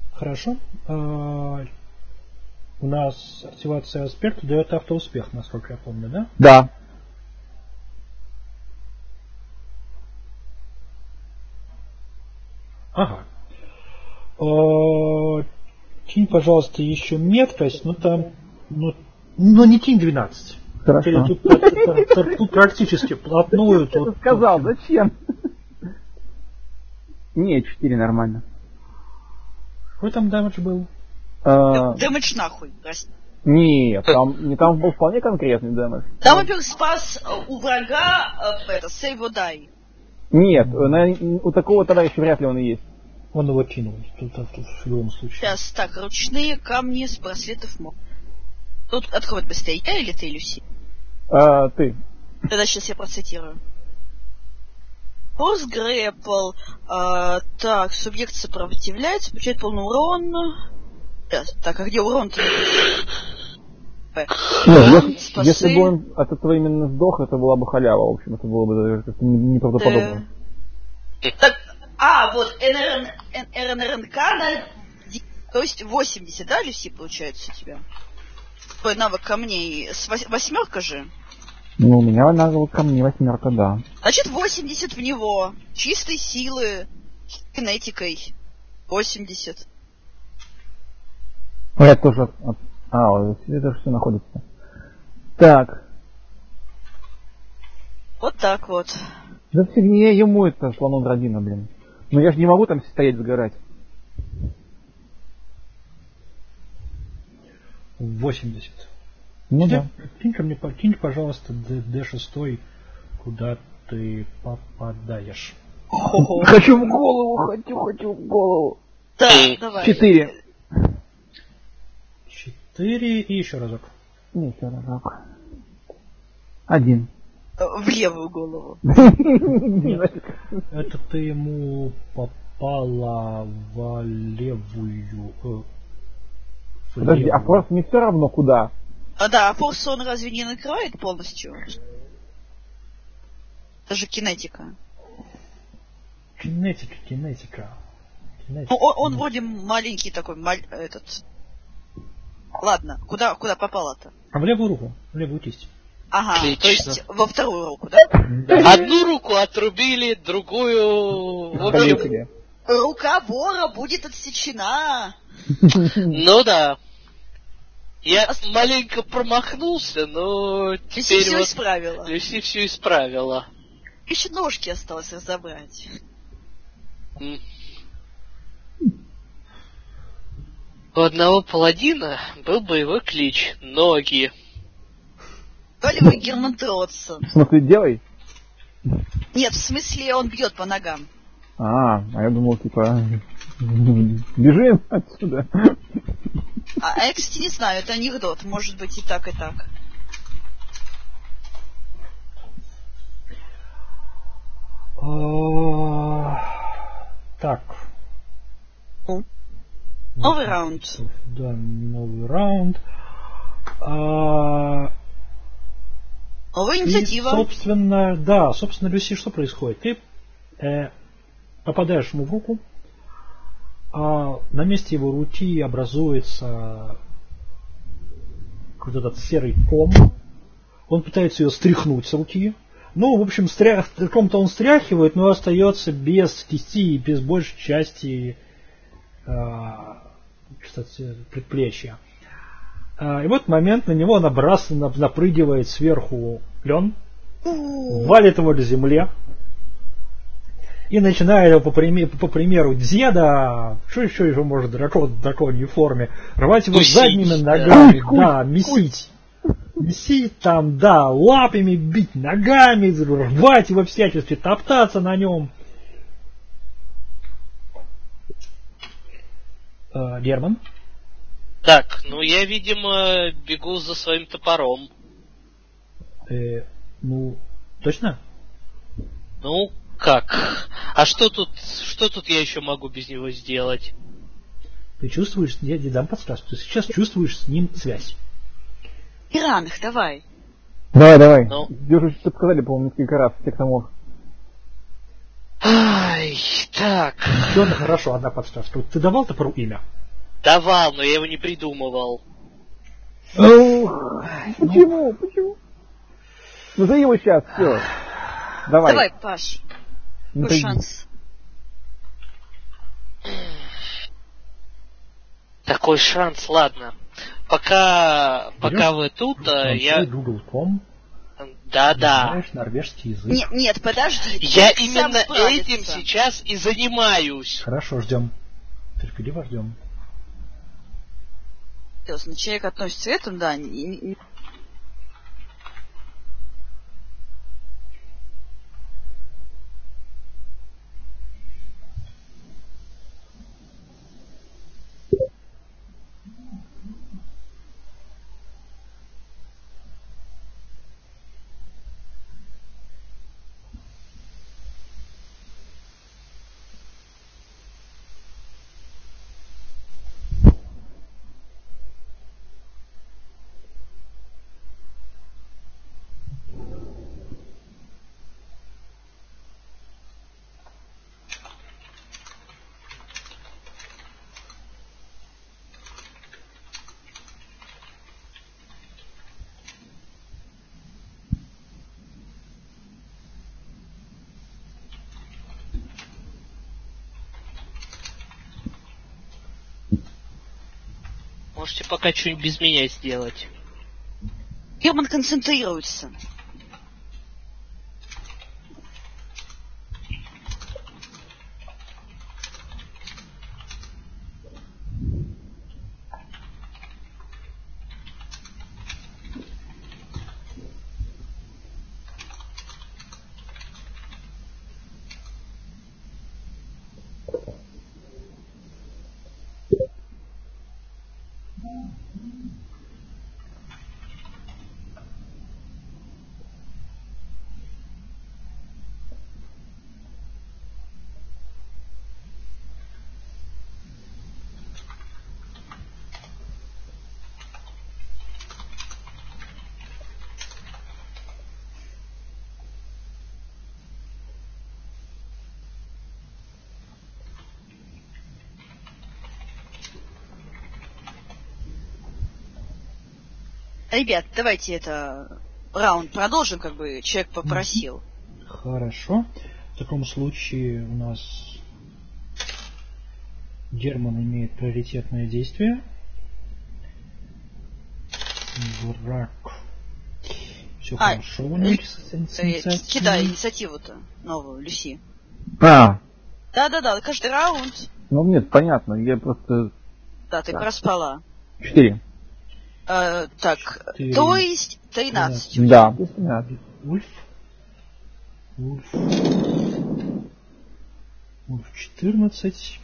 У нас активация аспекта дает автоуспех, насколько я помню, да? Да. Ага. Кинь, пожалуйста, еще меткость, но не кинь 12. Хорошо. Тут практически плотную. Ты сказал, зачем? Не, 4 нормально. Какой там дэмэдж был? Дэмэдж нахуй, прости. Нет, там был вполне конкретный дэмэдж. Там, во-первых, спас у врага save or die. Нет, у такого товарища вряд ли он и есть. Он его кинул, тут в любом случае. Сейчас, так, ручные камни с браслетов мог. Тут отходит быстрее, я или ты, Люси? Ты. Тогда сейчас я процитирую. Force Grapple. Так, субъект сопротивляется, получает полный урон. Так, а где урон-то? Если бы он от этого именно сдох, это была бы халява. В общем, это было бы как-то неправдоподобно. Вот, РНРНК, то есть 80, да, Люси, получается, у тебя? Твой навык камней. 8 же? Ну, у меня навык камней 8, да. Значит, 80 в него. Чистой силы, кинетикой. 80. Я тоже... это все находится. Так. Вот так вот. Да фигня ему это, слону Дродина, блин. Ну я же не могу там стоять сгорать. 80. Ну да. Кинь, пожалуйста, D6, куда ты попадаешь. Хочу в голову, хочу в голову. Да, давай. 4 и еще разок. Не, еще разок. 1. В левую голову. Это ты ему попала в левую... Подожди, а форс не все равно куда? Да, а форс он разве не накрывает полностью? Это же кинетика. Кинетика. Ну, он вроде маленький такой, этот... Ладно, куда попало-то? А в левую руку, в левую кисть. Ага, Отлично. то есть во вторую руку, да? Одну руку отрубили, другую... В общем, Полетели. Рука вора будет отсечена. ну да. Я маленько промахнулся, но Люси теперь все вот исправила. Люси все исправила. Еще ножки осталось разобрать. М. У одного паладина был боевой клич «Ноги». То ли вы Герман Тротсон. В смысле, делай? Нет, в смысле он бьет по ногам. А я думал, типа, бежим отсюда. А я, кстати, не знаю, это анекдот. Может быть и так, и так. Так. Новый раунд. Да, новый раунд. Новая И, инициатива. собственно, Люси, что происходит? Ты попадаешь ему в руку, а на месте его руки образуется какой-то этот серый ком. Он пытается ее стряхнуть с руки. Ну, в общем, ком-то он стряхивает, но остается без кисти и без большей части кстати, предплечья. И в этот момент на него напрыгивает сверху лен, валит его до земли и начинает его по примеру деда, что еще может в драконьей форме, рвать его задними ногами, да, месить. Месить там, да, лапами бить, ногами, рвать его всячески, топтаться на нем. Герман? Так, ну я, видимо, бегу за своим топором. Ну, точно? Ну, как? А что тут я еще могу без него сделать? Ты чувствуешь, я тебе дам подсказку, ты сейчас чувствуешь с ним связь. Иранах, давай. Давай. Ну. Уже подсказали, по-моему, несколько раз, тех самых. Ай, так. Все, хорошо, одна подсказка. Ты давал топору имя? Давал, но я его не придумывал. Почему? Назови его сейчас, все. Давай, Паш. Какой шанс? Такой шанс, ладно. Пока вы тут, я... Google.com. Да. Знаешь норвежский язык. Нет, подожди. Я именно этим сейчас и занимаюсь. Хорошо, ждем. Терпеливо ждем. Человек относится к этому, да. Можете пока что-нибудь без меня сделать. Герман концентрируется. Ребят, давайте это раунд продолжим, как бы человек попросил. Хорошо. В таком случае у нас Герман имеет приоритетное действие. Враг. Все хорошо у них с инициативой. Кидай инициативу-то новую, Люси. Да, каждый раунд. Ну нет, понятно, я просто... Да, ты проспала. 4. Так, 4. То есть 13. Да, 13. Ульф 14.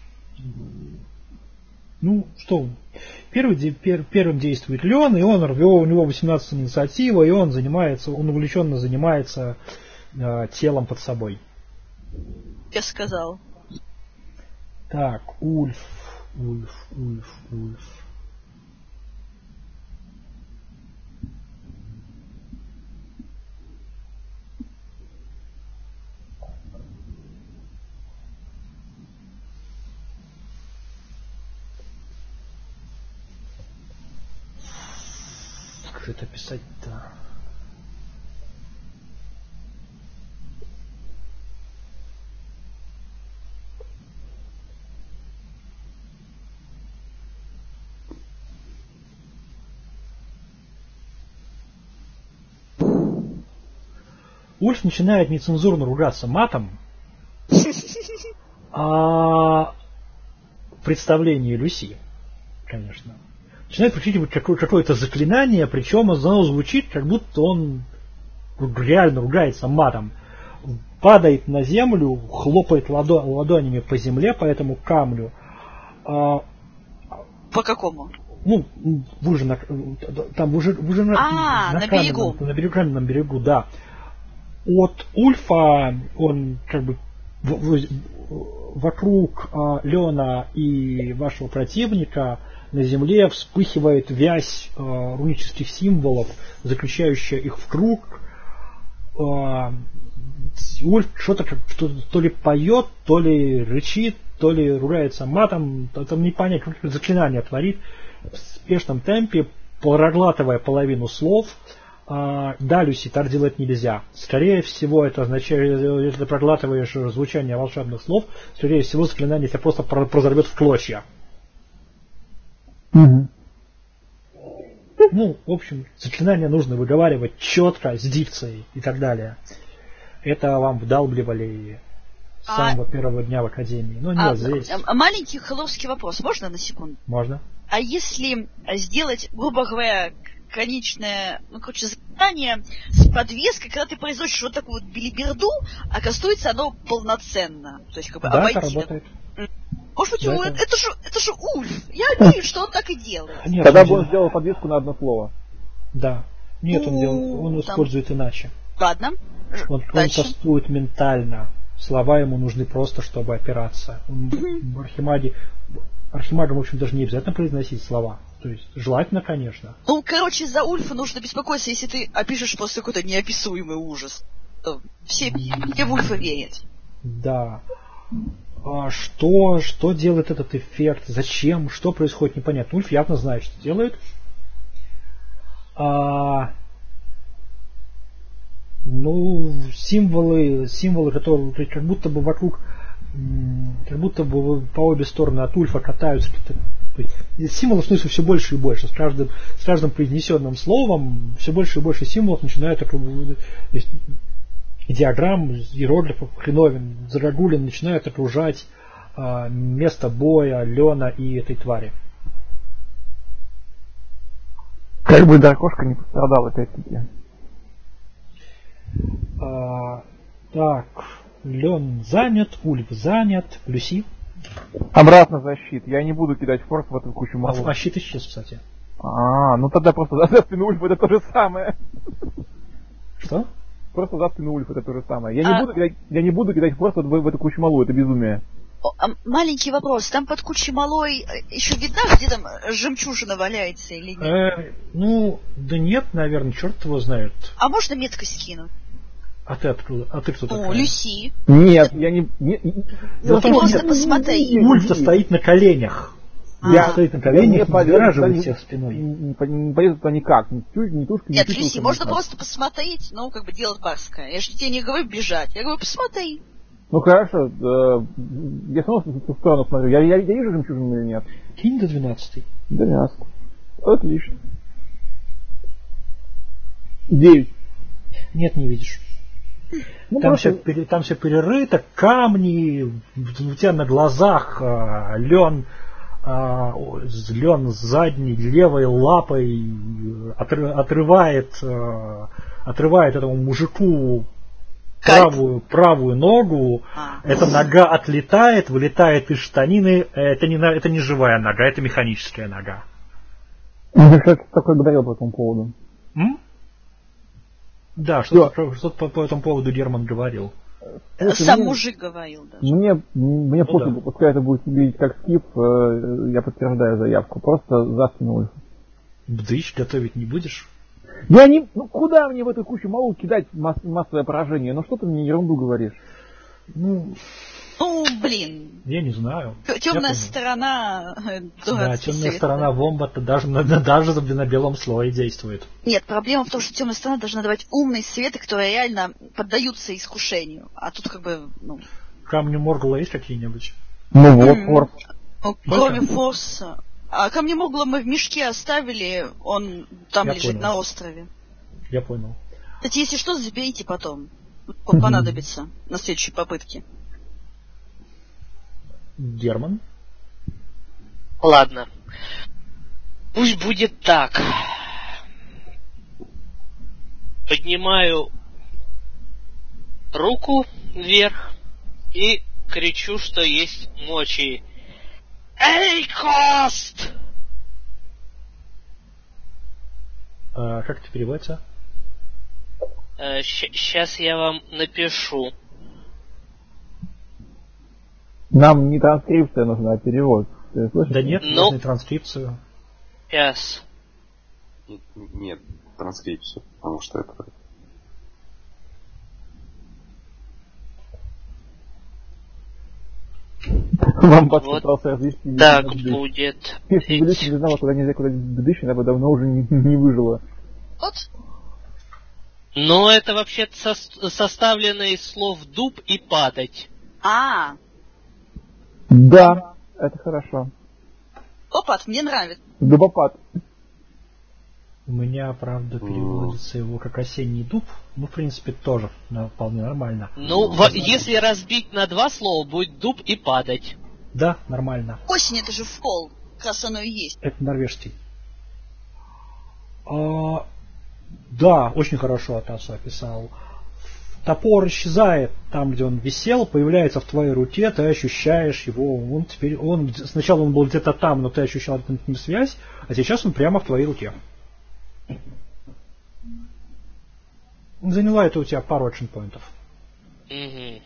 Ну, что? Первым действует Лен, и у него 18 инициатива, и он увлеченно занимается телом под собой. Я сказал. Так, Ульф. Как же это писать-то? Ульф начинает нецензурно ругаться матом. В представлении Люси, конечно. Начинает прочитывать какое-то заклинание, причем оно звучит, как будто он реально ругается матом. Падает на землю, хлопает ладонями по земле, по этому камню. По какому? Ну, вы же на каменном берегу, да. От Ульфа он как бы вокруг Лена и вашего противника на земле вспыхивает вязь рунических символов, заключающая их в круг. Ульф что-то то ли поет, то ли рычит, то ли ругается матом, там не понять, какое заклинание творит в спешном темпе, проглатывая половину слов. Да, Люси, так делать нельзя. Скорее всего, это означает, если ты проглатываешь звучание волшебных слов, скорее всего, заклинание тебя просто разорвет в клочья. Угу. Ну, в общем, заклинание нужно выговаривать четко, с дикцией и так далее. Это вам вдалбливали с самого первого дня в академии. Ну, нет, здесь. Маленький хелловский вопрос. Можно на секунду? Можно. А если сделать, грубо говоря, конечное, заклинание с подвеской, когда ты произносишь вот такую вот билиберду, а кастуется оно полноценно. То есть, как бы, да, это работает. Может быть, да, это же Ульф. Я уверен, что он так и делает. Нет, тогда бы он сделал подвеску на одно слово. Да. Нет, он использует иначе. Ладно. Он кастует ментально. Слова ему нужны просто, чтобы опираться. Архимагам, в общем, даже не обязательно произносить слова. То есть, желательно, конечно. Ну, короче, за Ульфа нужно беспокоиться, если ты опишешь просто какой-то неописуемый ужас. Все в Ульфа верят. Да. Что делает этот эффект? Зачем? Что происходит? Непонятно. Ульф явно знает, что делает. Символы, которые как будто бы вокруг, как будто бы по обе стороны от Ульфа катаются. Символов становится все больше и больше. С каждым произнесенным словом все больше и больше символов начинают диаграмм, иероглифов, хреновин, загогулин начинают окружать место боя Лена и этой твари. Как бы дракошка не пострадала опять-таки. Так, Лен занят, Ульф занят, Люси. Обратно защит. Я не буду кидать форс в эту кучу малу. А щит исчез, кстати. Ну тогда просто за спину Ульфа это то же самое. Что? Просто за спину Ульфа это то же самое. Я не буду кидать форс в эту кучу малу, это безумие. Маленький вопрос. Там под кучей малой еще видно, где там жемчужина валяется или нет? Да нет, наверное, черт его знает. А можно меткость скинуть? А ты откуда? А ты кто такая? Люси. Нет, я не... Просто посмотри. Ульф-то стоит на коленях. Я стоит на коленях, не загораживает всех спиной. Не полезу туда никак. Ни тушки, Нет, Люси, можно просто посмотреть, ну, как бы дело барское. Я же тебе не говорю бежать, я говорю, посмотри. Ну хорошо, я снова в ту сторону смотрю. Я вижу жемчужину или нет? Кинь до 12. 12. Отлично. 9. Нет, не видишь. Ну, там, просто... там все перерыто, камни, у тебя на глазах лен задней левой лапой отрывает этому мужику правую ногу. Эта нога отлетает, вылетает из штанины. Это не живая нога, это механическая нога. Как такое говорил по этому поводу? Да, что-то по этому поводу Герман говорил. Сам мужик говорил даже. Мне пофигу, пускай это будет выглядеть как скип, я подтверждаю заявку. Просто за спину. Бдыщ готовить не будешь? Я не... Ну куда мне в эту кучу малу кидать массовое поражение? Ну что ты мне ерунду говоришь? Ну, блин. Я не знаю. Темная сторона... Да, темная сторона вомбата даже на белом слое действует. Нет, проблема в том, что темная сторона должна давать умные светы, которые реально поддаются искушению. А тут как бы... Камни Моргла есть какие-нибудь? Ну вот, Форс. Кроме Форса. А камни Моргла мы в мешке оставили, он там лежит на острове. Я понял. Кстати, если что, заберите потом. Понадобится на следующей попытке. Герман? Ладно. Пусть будет так. Поднимаю руку вверх и кричу, что есть мочи. Эй, Кост! Как это переводится? Сейчас я вам напишу. Нам не транскрипция нужна, а перевод. Да нет, нужно транскрипцию. Сейчас. Нет, транскрипцию, потому что это... Вам попытался разъяснить. Так будет. Если бы Люси не знала, куда нельзя, куда дышать, она бы давно уже не выжила. Вот. Но это вообще-то составлено из слов дуб и падать. Да, это хорошо. Опад, мне нравится. Дубопад. У меня, правда, переводится его как осенний дуб. Ну, в принципе, тоже вполне нормально. Ну, если разбить на два слова, будет дуб и падать. Да, нормально. Осень это же фолл. Как раз оно и есть. Это норвежский. Да, очень хорошо Атасу описал. Топор исчезает там, где он висел, появляется в твоей руке, ты ощущаешь его. Сначала он был где-то там, но ты ощущал с ним связь, а сейчас он прямо в твоей руке. Заняла это у тебя пару экшн-поинтов. Угу.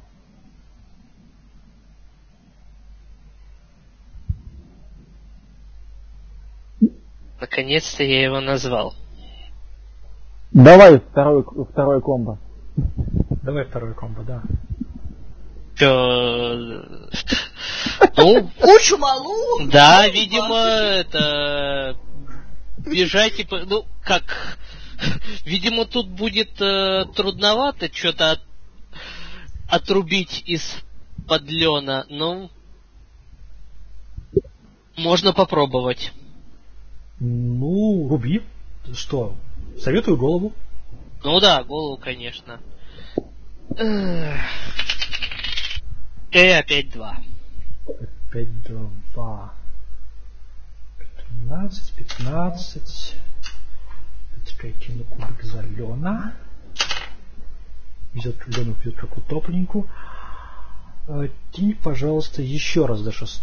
Наконец-то я его назвал. Давай второе комбо. Давай второе комбо, да. Ну, кучу малу. Да, видимо, это бежать, типа, ну, как... Видимо, тут будет трудновато что-то отрубить из-под лена, но можно попробовать. Ну, руби. Что? Советую голову. Ну да, голову, конечно. И опять 2. Опять 2. 15. Теперь кину кубик за Лена. Лену пьет как утопленнику. Кинь, пожалуйста, еще раз до 6.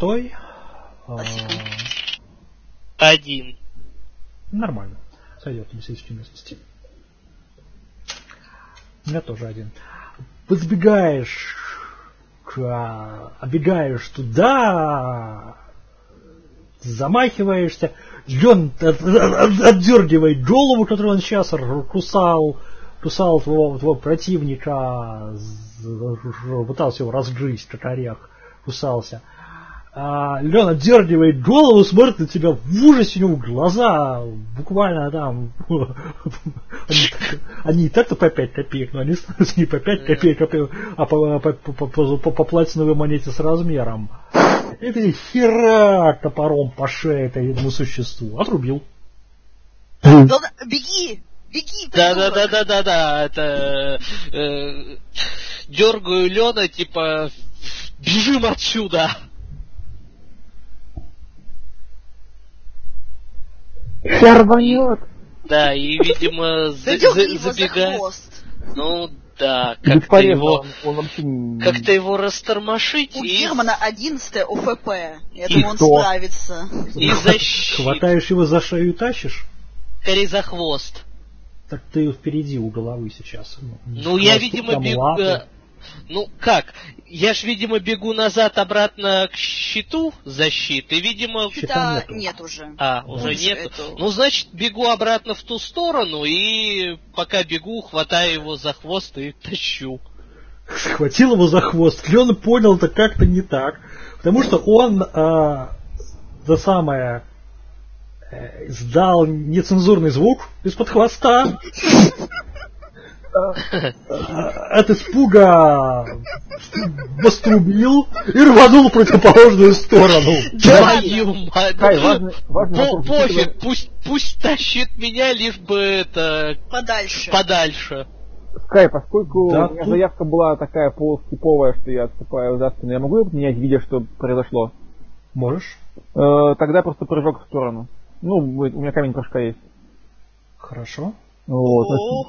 1. Нормально. Сойдет на следующей местности. У меня тоже 1. Оббегаешь туда, замахиваешься, Лен отдергивает голову, которую он сейчас кусал твоего противника, пытался его разгрызть, как орех, кусался. Лен отдергивает голову, смотрит на тебя в ужасе, у него глаза буквально там. Они и так-то по 5 копеек, но они становятся не по 5 копеек, а по платиновой монете с размером. И ты херак топором по шее этому существу. Отрубил. Беги! Беги! Да. Это дергаю Лена, типа бежим отсюда. Все рванет. Да, и, видимо, забегает. Ну да, как-то его растормошить. У Германа 11 ОФП. Я думаю, он справится. И защита. Хватаешь его за шею и тащишь? Скорее за хвост. Так ты впереди у головы сейчас. Ну, я, видимо, бегу... Ну, как? Я ж, видимо, бегу назад обратно к щиту защиты. Видимо... Щита нет уже. Уже нет. Ну, значит, бегу обратно в ту сторону и пока бегу, хватаю его за хвост и тащу. Схватил его за хвост. Лёна понял это как-то не так. Потому что он сдал нецензурный звук из-под хвоста. От испуга вострубил и рванул в противоположную сторону. Твою мать! Пофиг, пусть тащит меня, лишь бы это... Подальше. Скай, поскольку у меня заявка была такая полускиповая, что я отступаю за спину, я могу менять, видя, что произошло? Можешь. Тогда просто прыжок в сторону. Ну, у меня камень прыжка есть. Хорошо. Вот.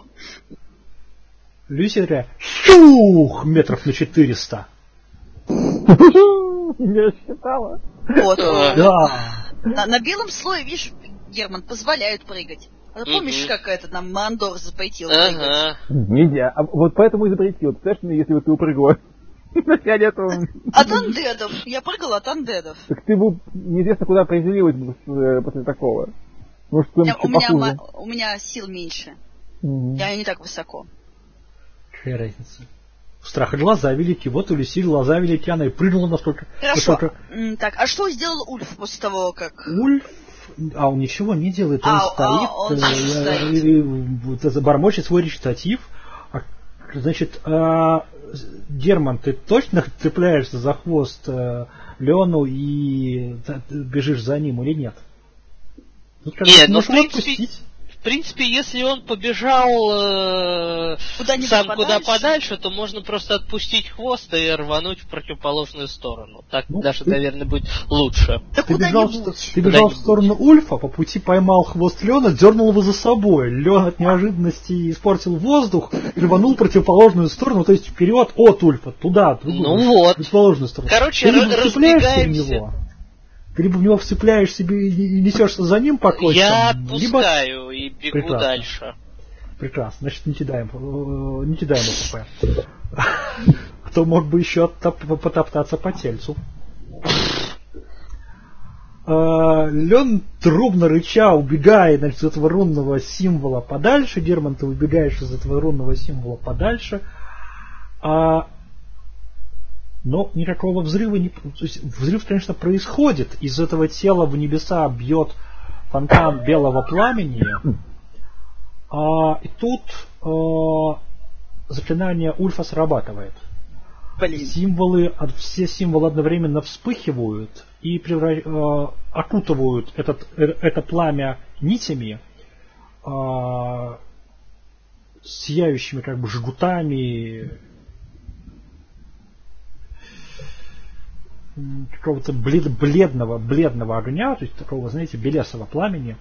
Люсия щух, метров на 400. Я считала. Вот. Да. На белом слое, видишь, Герман, позволяют прыгать. А помнишь, как этот нам Мандор запретил прыгать? Нельзя. Вот поэтому и запретил. Представляешь, если бы ты упрыгала на фиолетовом... От андедов. Я прыгала от андедов. Так ты бы неизвестно куда приземлилась после такого. Может, у меня сил меньше. Я не так высоко. Какая разница? Страх и глаза велики. Вот у Люси глаза велики, она и прыгнула настолько. Хорошо. Так, а что сделал Ульф после того, как... Ульф? Он ничего не делает. Он стоит и бормочет свой речитатив. Значит, Герман, ты точно цепляешься за хвост Лену и бежишь за ним или нет? Нет, ну в принципе, если он побежал куда подальше, то можно просто отпустить хвост и рвануть в противоположную сторону. Так даже, наверное, будет лучше. Ты бежал в сторону Ульфа, по пути поймал хвост Лена, дернул его за собой. Лен от неожиданности испортил воздух и рванул в противоположную сторону, то есть вперед от Ульфа, туда, в противоположную сторону. Короче, разбегаемся. Ты либо в него вцепляешься и несешься за ним по кочкам, я отпускаю и бегу дальше. Прекрасно. Значит, не кидаем ОПП. А то мог бы еще потоптаться по тельцу. Лен трубно рыча, убегая из этого рунного символа подальше. Герман, ты убегаешь из этого рунного символа подальше. Но никакого взрыва не... То есть взрыв, конечно, происходит. Из этого тела в небеса бьет фонтан белого пламени. И тут заклинание Ульфа срабатывает. Все символы одновременно вспыхивают и окутывают это пламя нитями, сияющими как бы жгутами какого-то бледного огня, то есть такого, знаете, белесого пламени.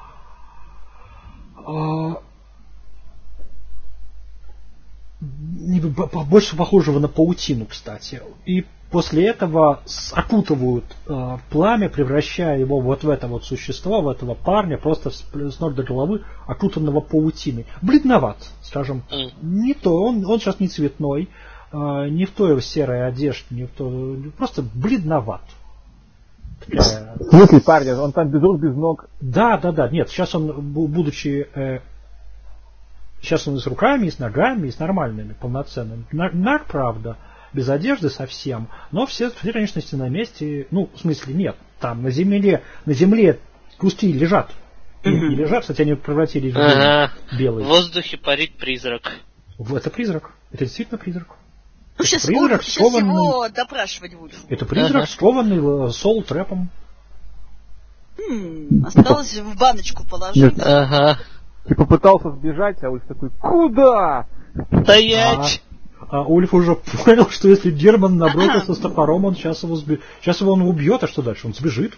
Больше похожего на паутину, кстати. И после этого окутывают пламя, превращая его вот в это вот существо, в этого парня, просто с ног до головы, окутанного паутиной. Бледноват, скажем. Не то, он сейчас не цветной, не в той серой одежде, не в той, просто бледноват. В смысле, парня? Он там без рук, без ног? Да. Нет, сейчас он, будучи... Сейчас он и с руками, и с ногами, и с нормальными, полноценными. Наг, правда. без одежды совсем, но все конечности на месте, ну, в смысле, нет, там на земле куски лежат. Не лежат, кстати, они превратились в белый. В воздухе парит призрак. Это призрак. Это действительно призрак. Ну, сейчас его допрашивать будешь. Это призрак, скованный соул-трэпом. Осталось в баночку положить. Ага. И попытался сбежать, а Ульф такой: куда? Стоять! А Ульф уже понял, что если Герман набросился с топором, он сейчас его он убьет, а что дальше? Он сбежит.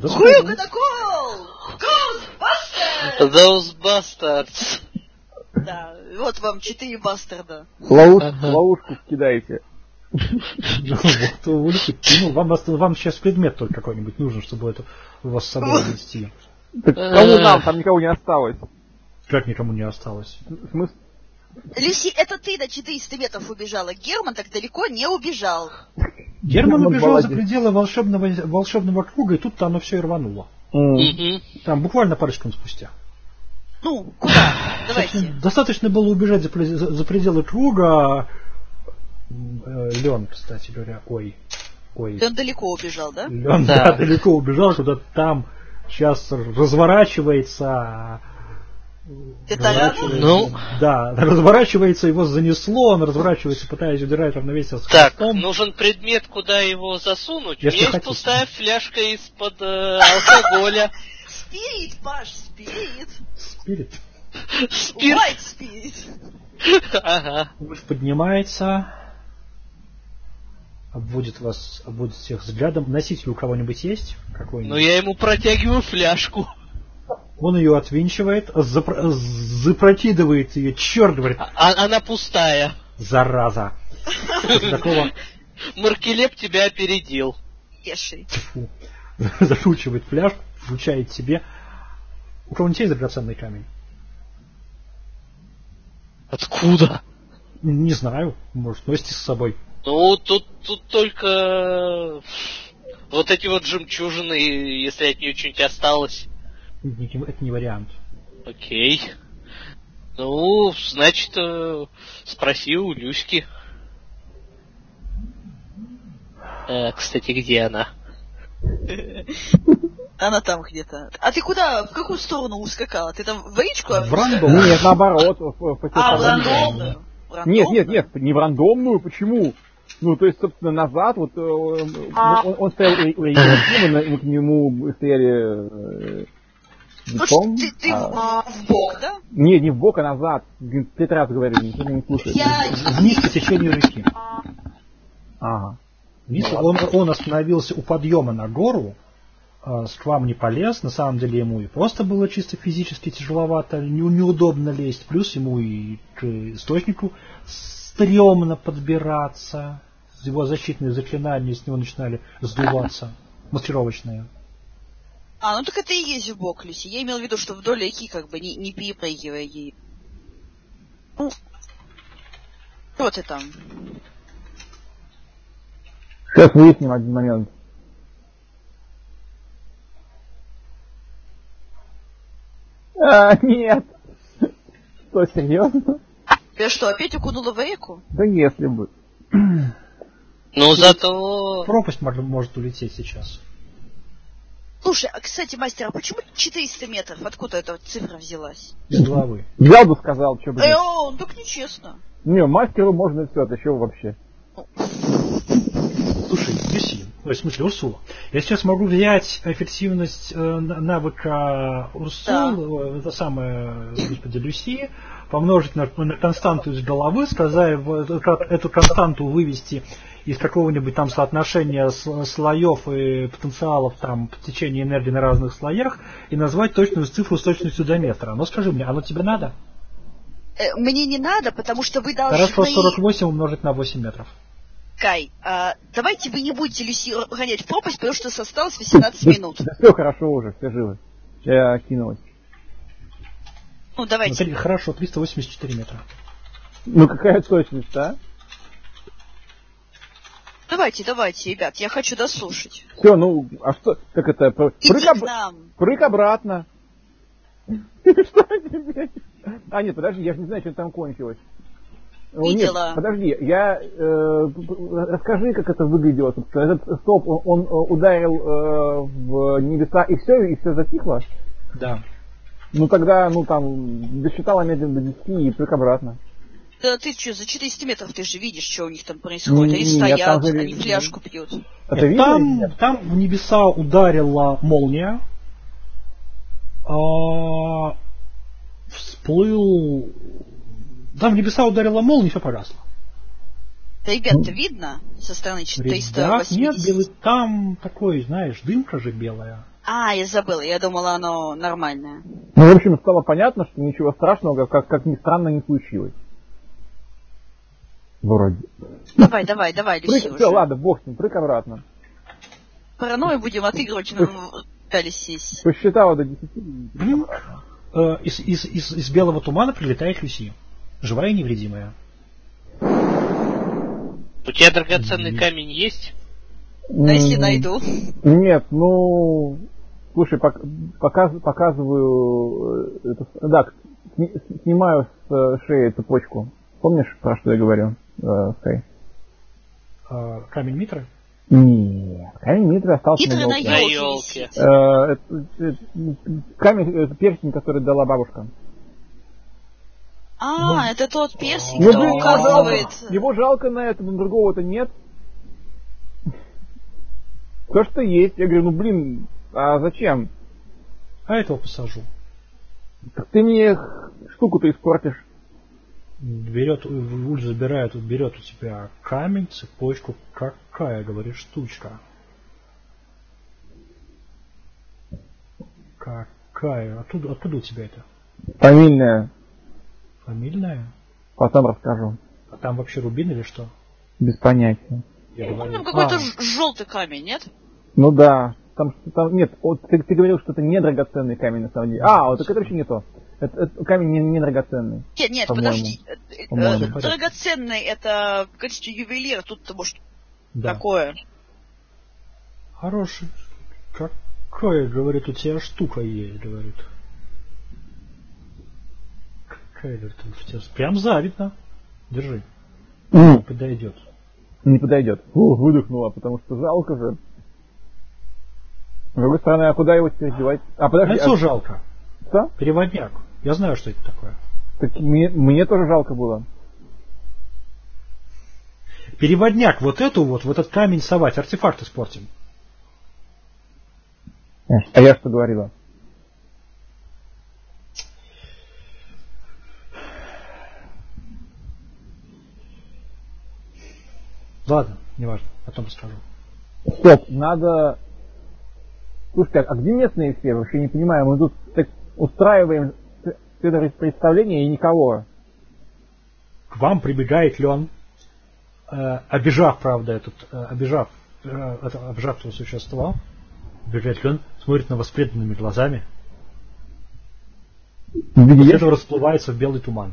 Those bastards. Да, вот вам 4 бастарда. Ловушку кидайте. Вот Ульф кинул. Вам сейчас предмет только какой-нибудь нужен, чтобы это у вас с собой вести. Так кому нам? Там никого не осталось. Как никому не осталось? В смысле? Люси, это ты на 400 метров убежала. Герман так далеко не убежал. Герман убежал за пределы волшебного круга, и тут-то оно все и рвануло. Там буквально пару секунд спустя. Ну, куда? Давайте. Достаточно было убежать за пределы круга. Лен, кстати говоря, ой. Лен далеко убежал, да? Лен, да, далеко убежал, куда-то там сейчас разворачивается. Да, разворачивается, его занесло, он разворачивается, пытаясь удирать равновесие с хвостом. Так, хвостом. нужен предмет, куда его засунуть. Если у меня есть пустая фляжка из-под алкоголя. Спирит, Паш, спирит. Спирит. White спирит. Ага. Ульф поднимается, обводит всех взглядом. Носитель у кого-нибудь есть? Ну, я ему протягиваю фляжку. Он ее отвинчивает, запрокидывает ее, черт, говорит. Она пустая. Зараза. Такого... Маркелеп тебя опередил. Пеший. Закручивает фляжку, вручает себе. У кого-нибудь есть драгоценный камень? Откуда? Не знаю, может, носите с собой. Ну, тут только вот эти вот жемчужины, если от нее что-нибудь осталось. Это не вариант. Окей. Ну, значит, спроси у Люськи. Кстати, где она? Она там где-то. А ты куда, в какую сторону ускакала? Ты там в речку? В рандомную. Нет, наоборот. В рандомную? Нет, не в рандомную, почему? Ну, то есть, собственно, назад, вот он стоял у Евгения, мы к нему стояли лицом. Ты в бок, да? Не в бок, а назад. 5 раз говорю, никто не слушает. Вниз по течению реки. Ага. Вниз он остановился у подъема на гору, к вам не полез, на самом деле ему и просто было чисто физически тяжеловато, неудобно лезть, плюс ему и к источнику стрёмно подбираться, его защитные заклинания с него начинали сдуваться, маскировочные. Ну так это и есть в бок, Люси. Я имел в виду, что вдоль реки как бы не перепрыгивая ей. Ну, что ты там? Сейчас выясним один момент. Нет. Что, серьезно? Ты что, опять окунула в реку? Да если бы. Ну, зато... Пропасть может улететь сейчас. Слушай, а, кстати, мастер, а почему 400 метров? Откуда эта цифра взялась? Из головы. Взял бы сказал, что бы. Так нечестно. Не, мастеру можно все, это еще вообще. Слушай, Люси, в смысле Урсула, я сейчас могу взять эффективность навыка Урсул, это самое, господи, Люси, помножить на константу из головы, сказать, эту константу вывести из какого-нибудь там соотношения слоев и потенциалов там по течению энергии на разных слоях и назвать точную цифру с точностью до метра. Но скажи мне, оно тебе надо? Мне не надо, потому что вы должны... Хорошо, 48 умножить на 8 метров. Кай, давайте вы не будете Люси гонять в пропасть, потому что осталось 18 минут. Да все хорошо уже, все живы. Я кинулась. Ну, давайте. Хорошо, 384 метра. Ну, какая точность, а? Давайте, ребят, я хочу дослушать. Все, ну, а что, как это, прыг обратно. Что тебе? Нет, подожди, я же не знаю, что там кончилось. Видела. Нет, подожди, расскажи, как это выглядело. Этот столб, он ударил в небеса, и все затихло? Да. Ну тогда, там, досчитала медленно до 10 и только обратно. Да ты что, за 400 метров ты же видишь, что у них там происходит. Они стоят, они фляжку пьют. Там в небеса ударила молния. Всплыл... Там в небеса ударила молния, и все погасло. Да, ребят-то видно со стороны 480? Нет, там такой, знаешь, дымка же белая. Я забыла, я думала, оно нормальное. Ну, в общем, стало понятно, что ничего страшного, как ни странно, не случилось. Вроде. Давай, Люси, все, ладно, бог с ним, прыг обратно. Паранойю будем отыгрывать в реале сессии. Посчитала до 10 и обратно. Из белого тумана прилетает Люси. Живая и невредимая. У тебя драгоценный камень есть? Да, если найду. Нет, слушай, показываю, снимаю с шеи цепочку. Помнишь, про что я говорю, Скай? Камень Митры? Нет, камень Митры остался на елке. Камень, перстень, который дала бабушка. Это тот перстень, который указывает. Его жалко на это, но другого-то нет. То, что есть. Я говорю, а зачем? А этого посажу. Так ты мне штуку-то испортишь. Улья забирает, берет у тебя камень, цепочку. Какая, говорит, штучка? Какая? Откуда у тебя это? Фамильная. Фамильная? Потом расскажу. А там вообще рубин или что? Без понятия. Там какой-то желтый камень, нет? Ну да. Там нет, ты говорил, что это не драгоценный камень на самом деле. Так это вообще не то. Это камень не драгоценный. Нет, подожди. Драгоценный это в качестве ювелира, тут-то может такое. Хороший. Какая, говорит, у тебя штука есть, говорит. Какая, говорит, у тебя прям завидно. Держи. Не подойдет. Не подойдет. Выдохнула, потому что жалко же. С другой стороны, а куда его теперь девать? Подожди. Кольцо жалко. Что? Переводняк. Я знаю, что это такое. Так мне тоже жалко было. Переводняк в этот камень совать, артефакт испортим. А я что говорила? Ладно, неважно, потом расскажу. Стоп, надо... Слушайте, а где местные все? Вообще не понимаю, мы тут устраиваем представление и никого. К вам прибегает Лен, обижав этого существа, бежит Лен, смотрит на вас преданными глазами. После этого расплывается в белый туман.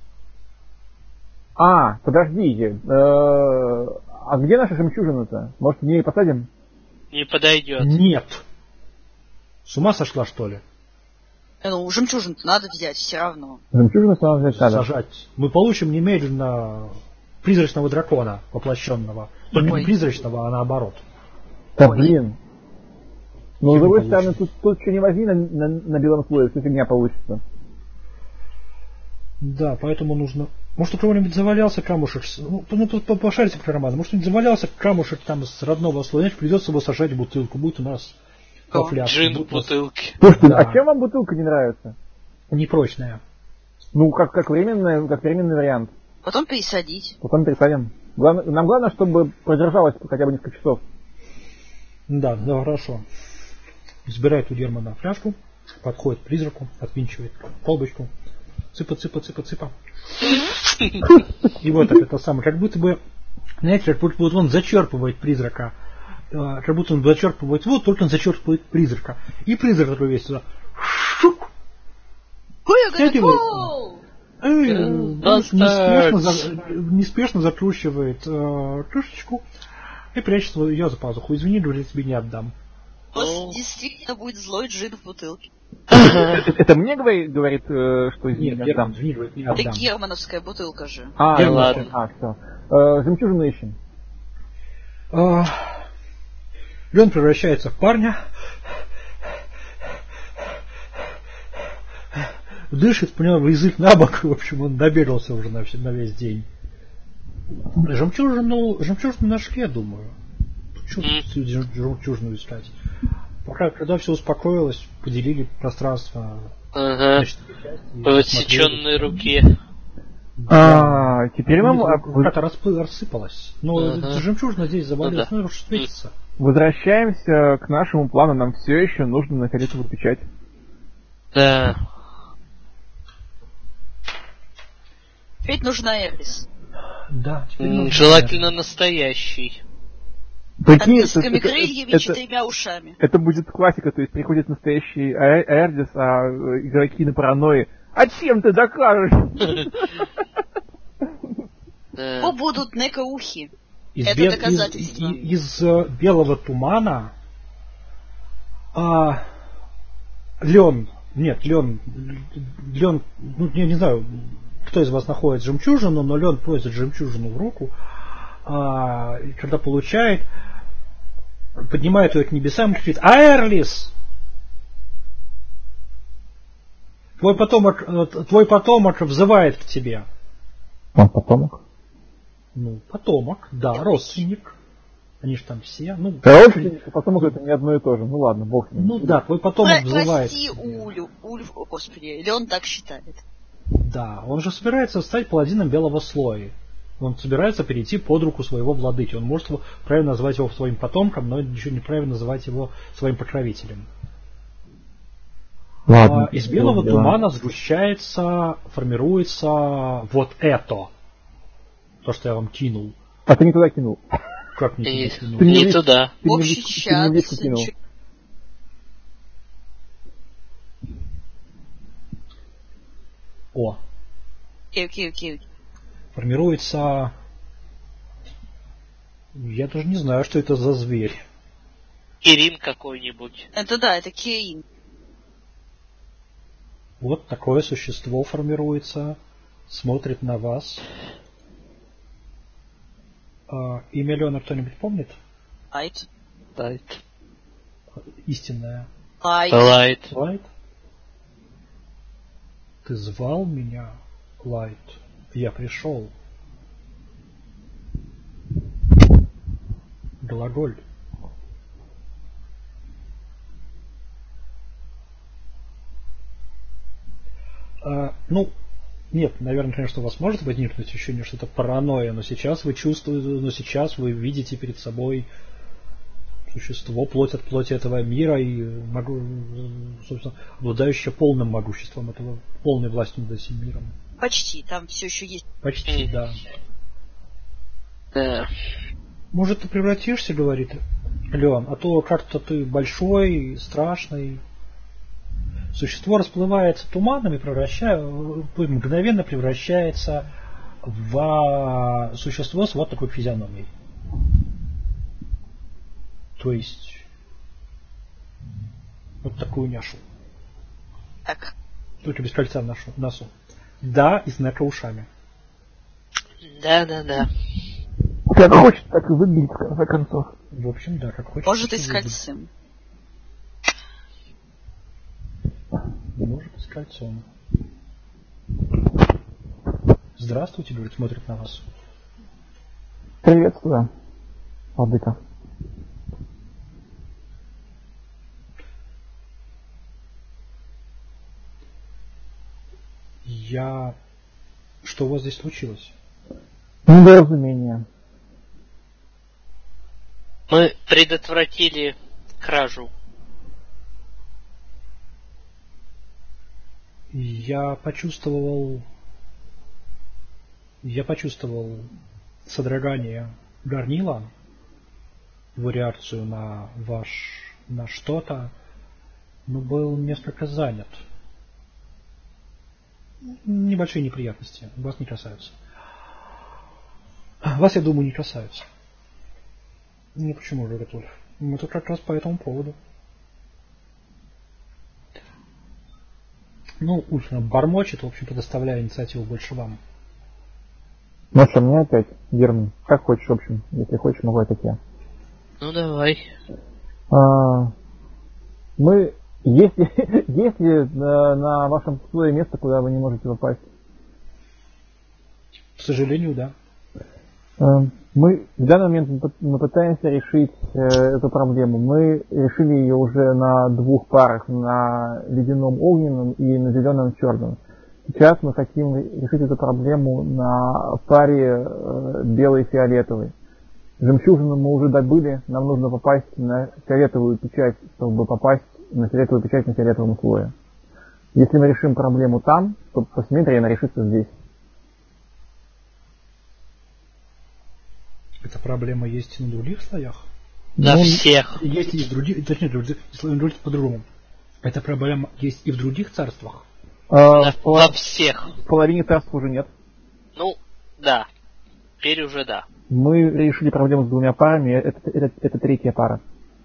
Подождите. А где наша жемчужина-то? Может, в ней посадим? Не подойдет. Нет. С ума сошла, что ли? Жемчужину-то надо взять все равно. Жемчужину надо взять, надо. Сажать. Мы получим немедленно призрачного дракона воплощенного. Только не призрачного, а наоборот. Да блин. Но с другой стороны, тут что не возьми на белом слое, все фигня получится. Да, поэтому нужно... Может, у кого-нибудь завалялся камушек... пошарите по карману. Может, у-нибудь завалялся камушек там с родного слоя, придется его сажать в бутылку. Будет у нас по фляжке. Джин в бутылке. Слушайте, а чем вам бутылка не нравится? Непрочная. Как временный вариант. Потом пересадить. Потом пересадим. Нам главное, чтобы продержалось хотя бы несколько часов. Да, хорошо. Забирает у Германа фляжку, подходит к призраку, отвинчивает колбочку. Цыпа. И вот так это самое, как будто бы, знаете, как будто бы он зачерпывает призрака. Как будто он зачерпывает воду, только он зачерпывает призрака. И призрак такой весь туда. Шук! Неспешно закручивает крышечку и прячет ее за пазуху. Извини, говорит, тебе не отдам. У вас действительно будет злой джин в бутылке. Это мне говорит, что из Нет, них я отдам? не Это отдам. германовская бутылка же. Ладно. Все. Жемчужину ищем. Лен превращается в парня, дышит, понял, язык на бок, в общем, он добегался уже на весь день. Жемчужину нашли, я думаю. Что тут жемчужину искать? Пока, когда все успокоилось, поделили пространство. Ага. В отсеченной руке. Теперь нам Как-то рассыпалась. Но жемчужина здесь завалилась, ну, уж светится. возвращаемся к нашему плану. Нам все еще нужно на фиолетовую печать. Да. Ведь нужна Эрлис. Да, теперь Желательно настоящий. Прикинь, Английскими крыльями и 4 ушами. это будет классика, то есть приходит настоящий Эрдис, а игроки на паранойи. А чем ты докажешь? То будут некоухи. Из Это доказательство. Из белого тумана Лен, ну, я не знаю, кто из вас находит жемчужину, но Лен просит жемчужину в руку, и когда получает, поднимает ее к небесам и кричит: «Аэрлис! Твой потомок взывает к тебе». Он потомок? Ну, потомок, да, родственник. Они же там все. Ну, родственник и потомок это не одно и то же. Ну ладно, бог с ним. Ну да, твой потомок взывает. Прости, господи, Леон так считает. Да, он же собирается стать паладином белого слоя. Он собирается перейти под руку своего владыки. Он может правильно назвать его своим потомком, но еще неправильно называть его своим покровителем. Ладно, из белого тумана сгущается, формируется вот это. То, что я вам кинул. А ты не туда кинул. Как не туда кинул? Не туда. Общий чат. О. Окей. Формируется... Я даже не знаю, что это за зверь. Кирин какой-нибудь. Это да, это Кирин. Вот такое существо формируется. Смотрит на вас. Имя Лена кто-нибудь помнит? Лайт. Истинное. Лайт. Ты звал меня, Лайт. Я пришел. Глаголь. Нет, наверное, конечно, у вас может возникнуть ощущение, что это паранойя, но сейчас вы видите перед собой существо, плоть от плоти этого мира и собственно, обладающее полным могуществом этого, полной властью над этим миром. Почти, там все еще есть. Почти, да. Да. Может, ты превратишься, говорит Леон, а то как-то ты большой, страшный. Существо расплывается туманом и мгновенно превращается в существо с вот такой физиономией. То есть вот такую няшу. Так. Только без кольца в носу. Да, и с ушами. Да. Как хочет, так и выглядит, в конце концов. В общем, да, как хочет. Может, и с кольцом. Может, и с кольцом. Здравствуйте, говорит, смотрит на вас. Приветствую, владыка. Что у вас здесь случилось? Недоразумение. Мы предотвратили кражу. Я почувствовал содрогание горнила, его реакцию на что-то, но был несколько занят. Небольшие неприятности. Вас не касаются. Вас, я думаю, не касаются. Ну почему же, Ратульф? Мы тут как раз по этому поводу. Ну, Ульф бормочет, в общем, предоставляя инициативу больше вам. Ну что, мне опять, Герман, как хочешь, в общем, если хочешь, могу опять я. Ну давай. Мы, если на вашем слое место, куда вы не можете попасть? К сожалению, да. Мы в данный момент мы пытаемся решить эту проблему. Мы решили ее уже на двух парах, на ледяном огненном и на зеленом черном. Сейчас мы хотим решить эту проблему на паре белый фиолетовый. Жемчужину мы уже добыли, нам нужно попасть на фиолетовую печать, чтобы попасть на фиолетовую печать на фиолетовом слое. Если мы решим проблему там, то по симметрии она решится здесь. Эта проблема есть и на других слоях? На всех. Есть и в других, точнее, по-другому. Эта проблема есть и в других царствах? Во всех. В половине царств уже нет. Ну, да. Теперь уже да. Мы решили проблему с двумя парами, это третья пара.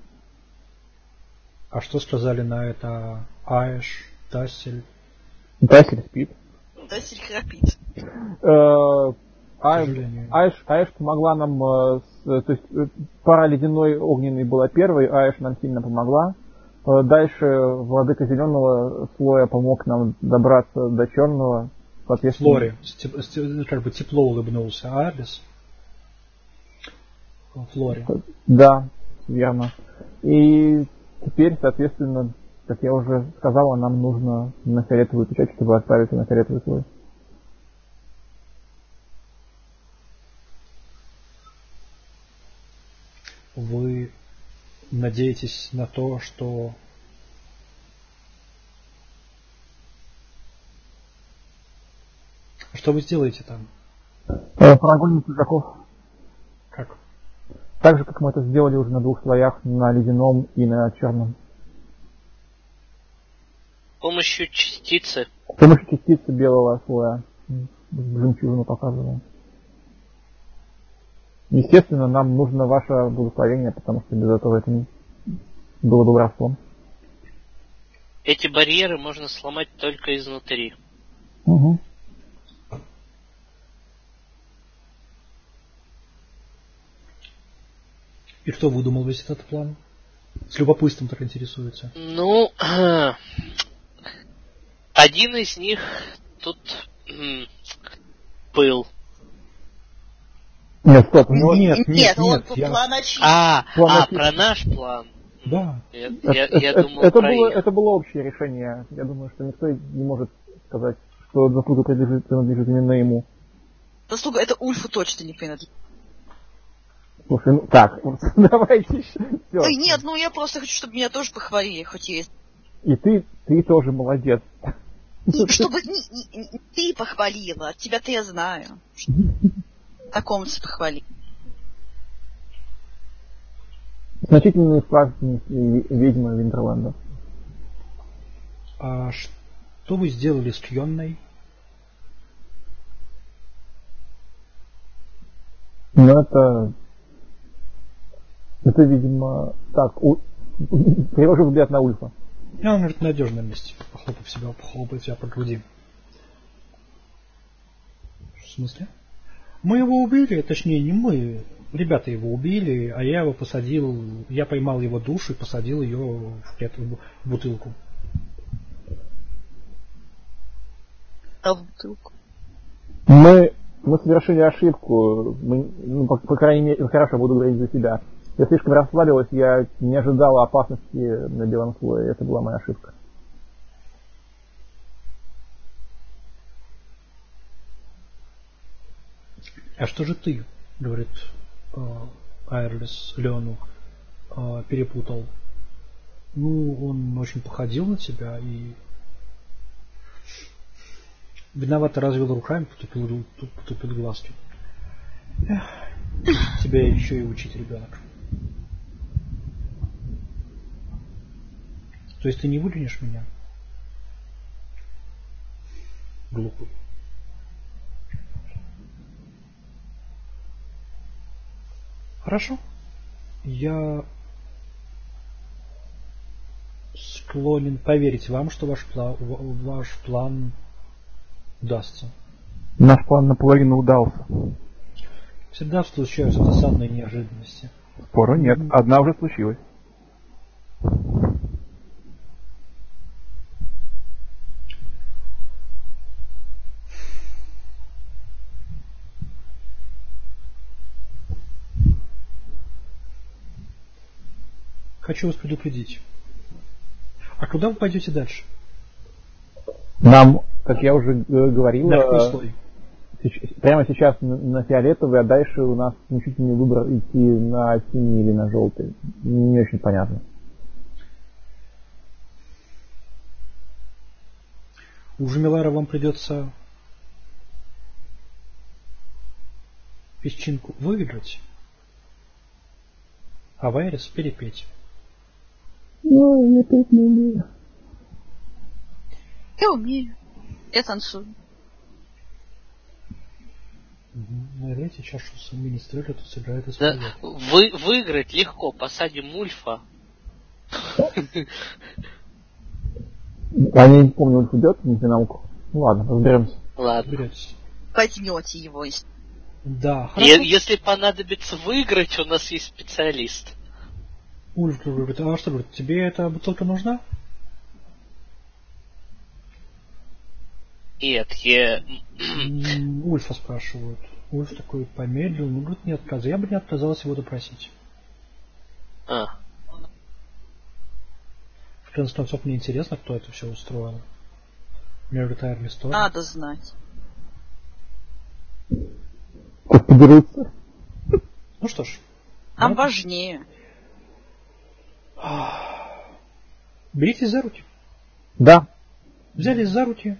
А что сказали на это Аэш, Тассель? Тассель спит. Тассель храпит. Аэш помогла нам, то есть пара ледяной огненный была первой, Аэш нам сильно помогла. Дальше владыка зеленого слоя помог нам добраться до черного. Соответственно... Флори, как бы тепло улыбнулся Абис. Флори. Да, верно. И теперь, соответственно, как я уже сказала, нам нужно на фиолетовую печать, чтобы отправиться на фиолетовый слой. Вы надеетесь на то, что вы сделаете там? Прогоним чужаков. Как? Так же, как мы это сделали уже на двух слоях, на ледяном и на черном. С помощью частицы. С помощью частицы белого слоя. Жемчужину показываем. Естественно, нам нужно ваше благословение, потому что без этого это не было бы воровством. Эти барьеры можно сломать только изнутри. Угу. И кто выдумал весь этот план? С любопытством так интересуется. Ну, один из них тут был. Нет, стоп. Нет, он план очистки. Про наш план. Да. Я думал, это было общее решение. Я думаю, что никто не может сказать, что заслуга принадлежит именно ему. Заслуга это Ульфу точно не принадлежит. Слушай, ну так, давайте все. Ой, нет, я просто хочу, чтобы меня тоже похвалили, хоть есть. И ты тоже молодец. Чтобы ты похвалила, от тебя-то я знаю. Знакомцы похвалили. Значительный вклад ведьмы Винтерленда. А что вы сделали с Кьонной? Ну, это, видимо, так, перевожу взгляд на Ульфа. Он говорит, в надежном месте, похлопав себя по груди. В смысле? Мы его убили, точнее не мы, ребята его убили, а я его посадил, я поймал его душу и посадил ее в эту бутылку. А в бутылку? Мы совершили ошибку, по крайней мере, хорошо, буду говорить за себя. Я слишком расслабилась, я не ожидала опасности на белом слое, это была моя ошибка. А что же ты, говорит Айрлис Леону, перепутал? Ну, он очень походил на тебя и виновато развел руками, потупил глазки. Эх, тебя еще и учить, ребенок. То есть ты не выглянешь меня? Глупый. Хорошо. Я склонен поверить вам, что ваш план удастся. Наш план наполовину удался. Всегда случаются досадные неожиданности. Спору нет. Одна уже случилась. Хочу вас предупредить. А куда вы пойдете дальше? Нам, как я уже говорил, На какой слой? прямо сейчас на фиолетовый, а дальше у нас мучительный выбор идти на синий или на желтый. Не очень понятно. У Жемелара вам придется песчинку выиграть, а Вайрес перепеть. Ну, я петь не умею. Я умею. Я танцую. Нагрейте чашу с министрелю, тут сыграет Да, исполнитель. выиграть легко, посадим Ульфа. Я не помню, он идет на финалку. Ну ладно, разберемся. Ладно. Берете. Возьмете его. Да, хорошо. Если понадобится выиграть, у нас есть специалист. Ульф говорит, а что, говорит, тебе эта бутылка нужна? Нет, я... Ульфа спрашивают. Ульф такой помедлил, ну, говорит, не отказывай. Я бы не отказался его допросить. В конце концов, мне интересно, кто это все устроил. Миритайр Листор. Надо знать. Как подерутся? Ну что ж. Нам важнее. Беритесь за руки. Да. Взялись за руки.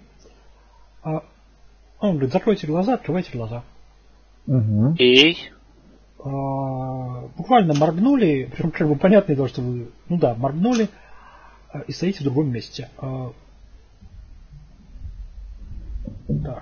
Он говорит, закройте глаза, открывайте глаза. Угу. Эй. Буквально моргнули, причем как бы понятно то, что вы, моргнули и стоите в другом месте. Так.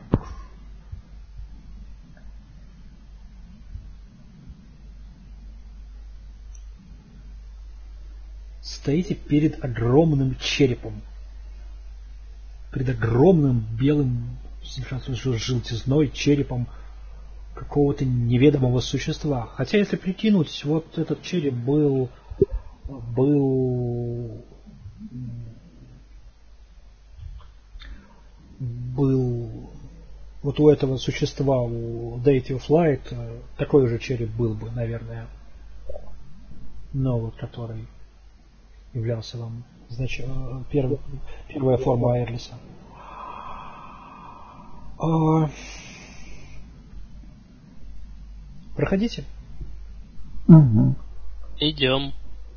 Стоите перед огромным черепом. Перед огромным белым желтизной черепом какого-то неведомого существа. Хотя, если прикинуть, вот этот череп был вот у этого существа, у Deity of Light, такой же череп был бы, наверное. Но вот который являлся вам первая форма Айрлиса. Проходите. Угу. Идем.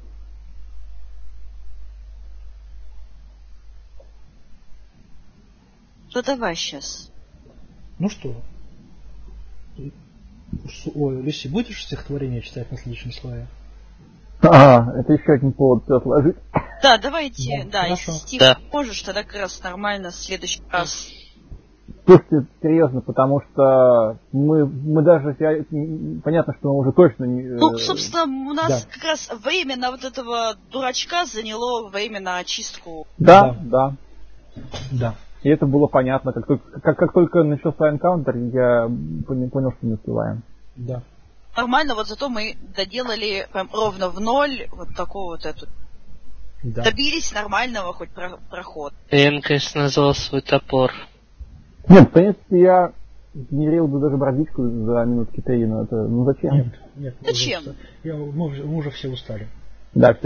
Ну давай сейчас. Ну что? Ой, Люси, будешь стихотворение читать на следующем слое? Это еще один повод все отложить. Да, давайте, да, хорошо. если Стив Да. можешь, тогда как раз нормально в следующий раз. Слушайте, серьезно, потому что мы даже, понятно, что мы уже точно не... Ну, собственно, у нас да. как раз время на вот этого дурачка заняло время на очистку. Да. И это было понятно. Как только начался энкаунтер, я понял, что не успеваем. Да. Нормально, вот зато мы доделали прям ровно в ноль вот такого вот эту. Да. Добились нормального хоть прохода. Я, конечно, назвал свой топор. Нет, в принципе, я генерил бы даже бородичку за минутки 3, но это... Ну зачем? Нет, Зачем? мы уже все устали. Да,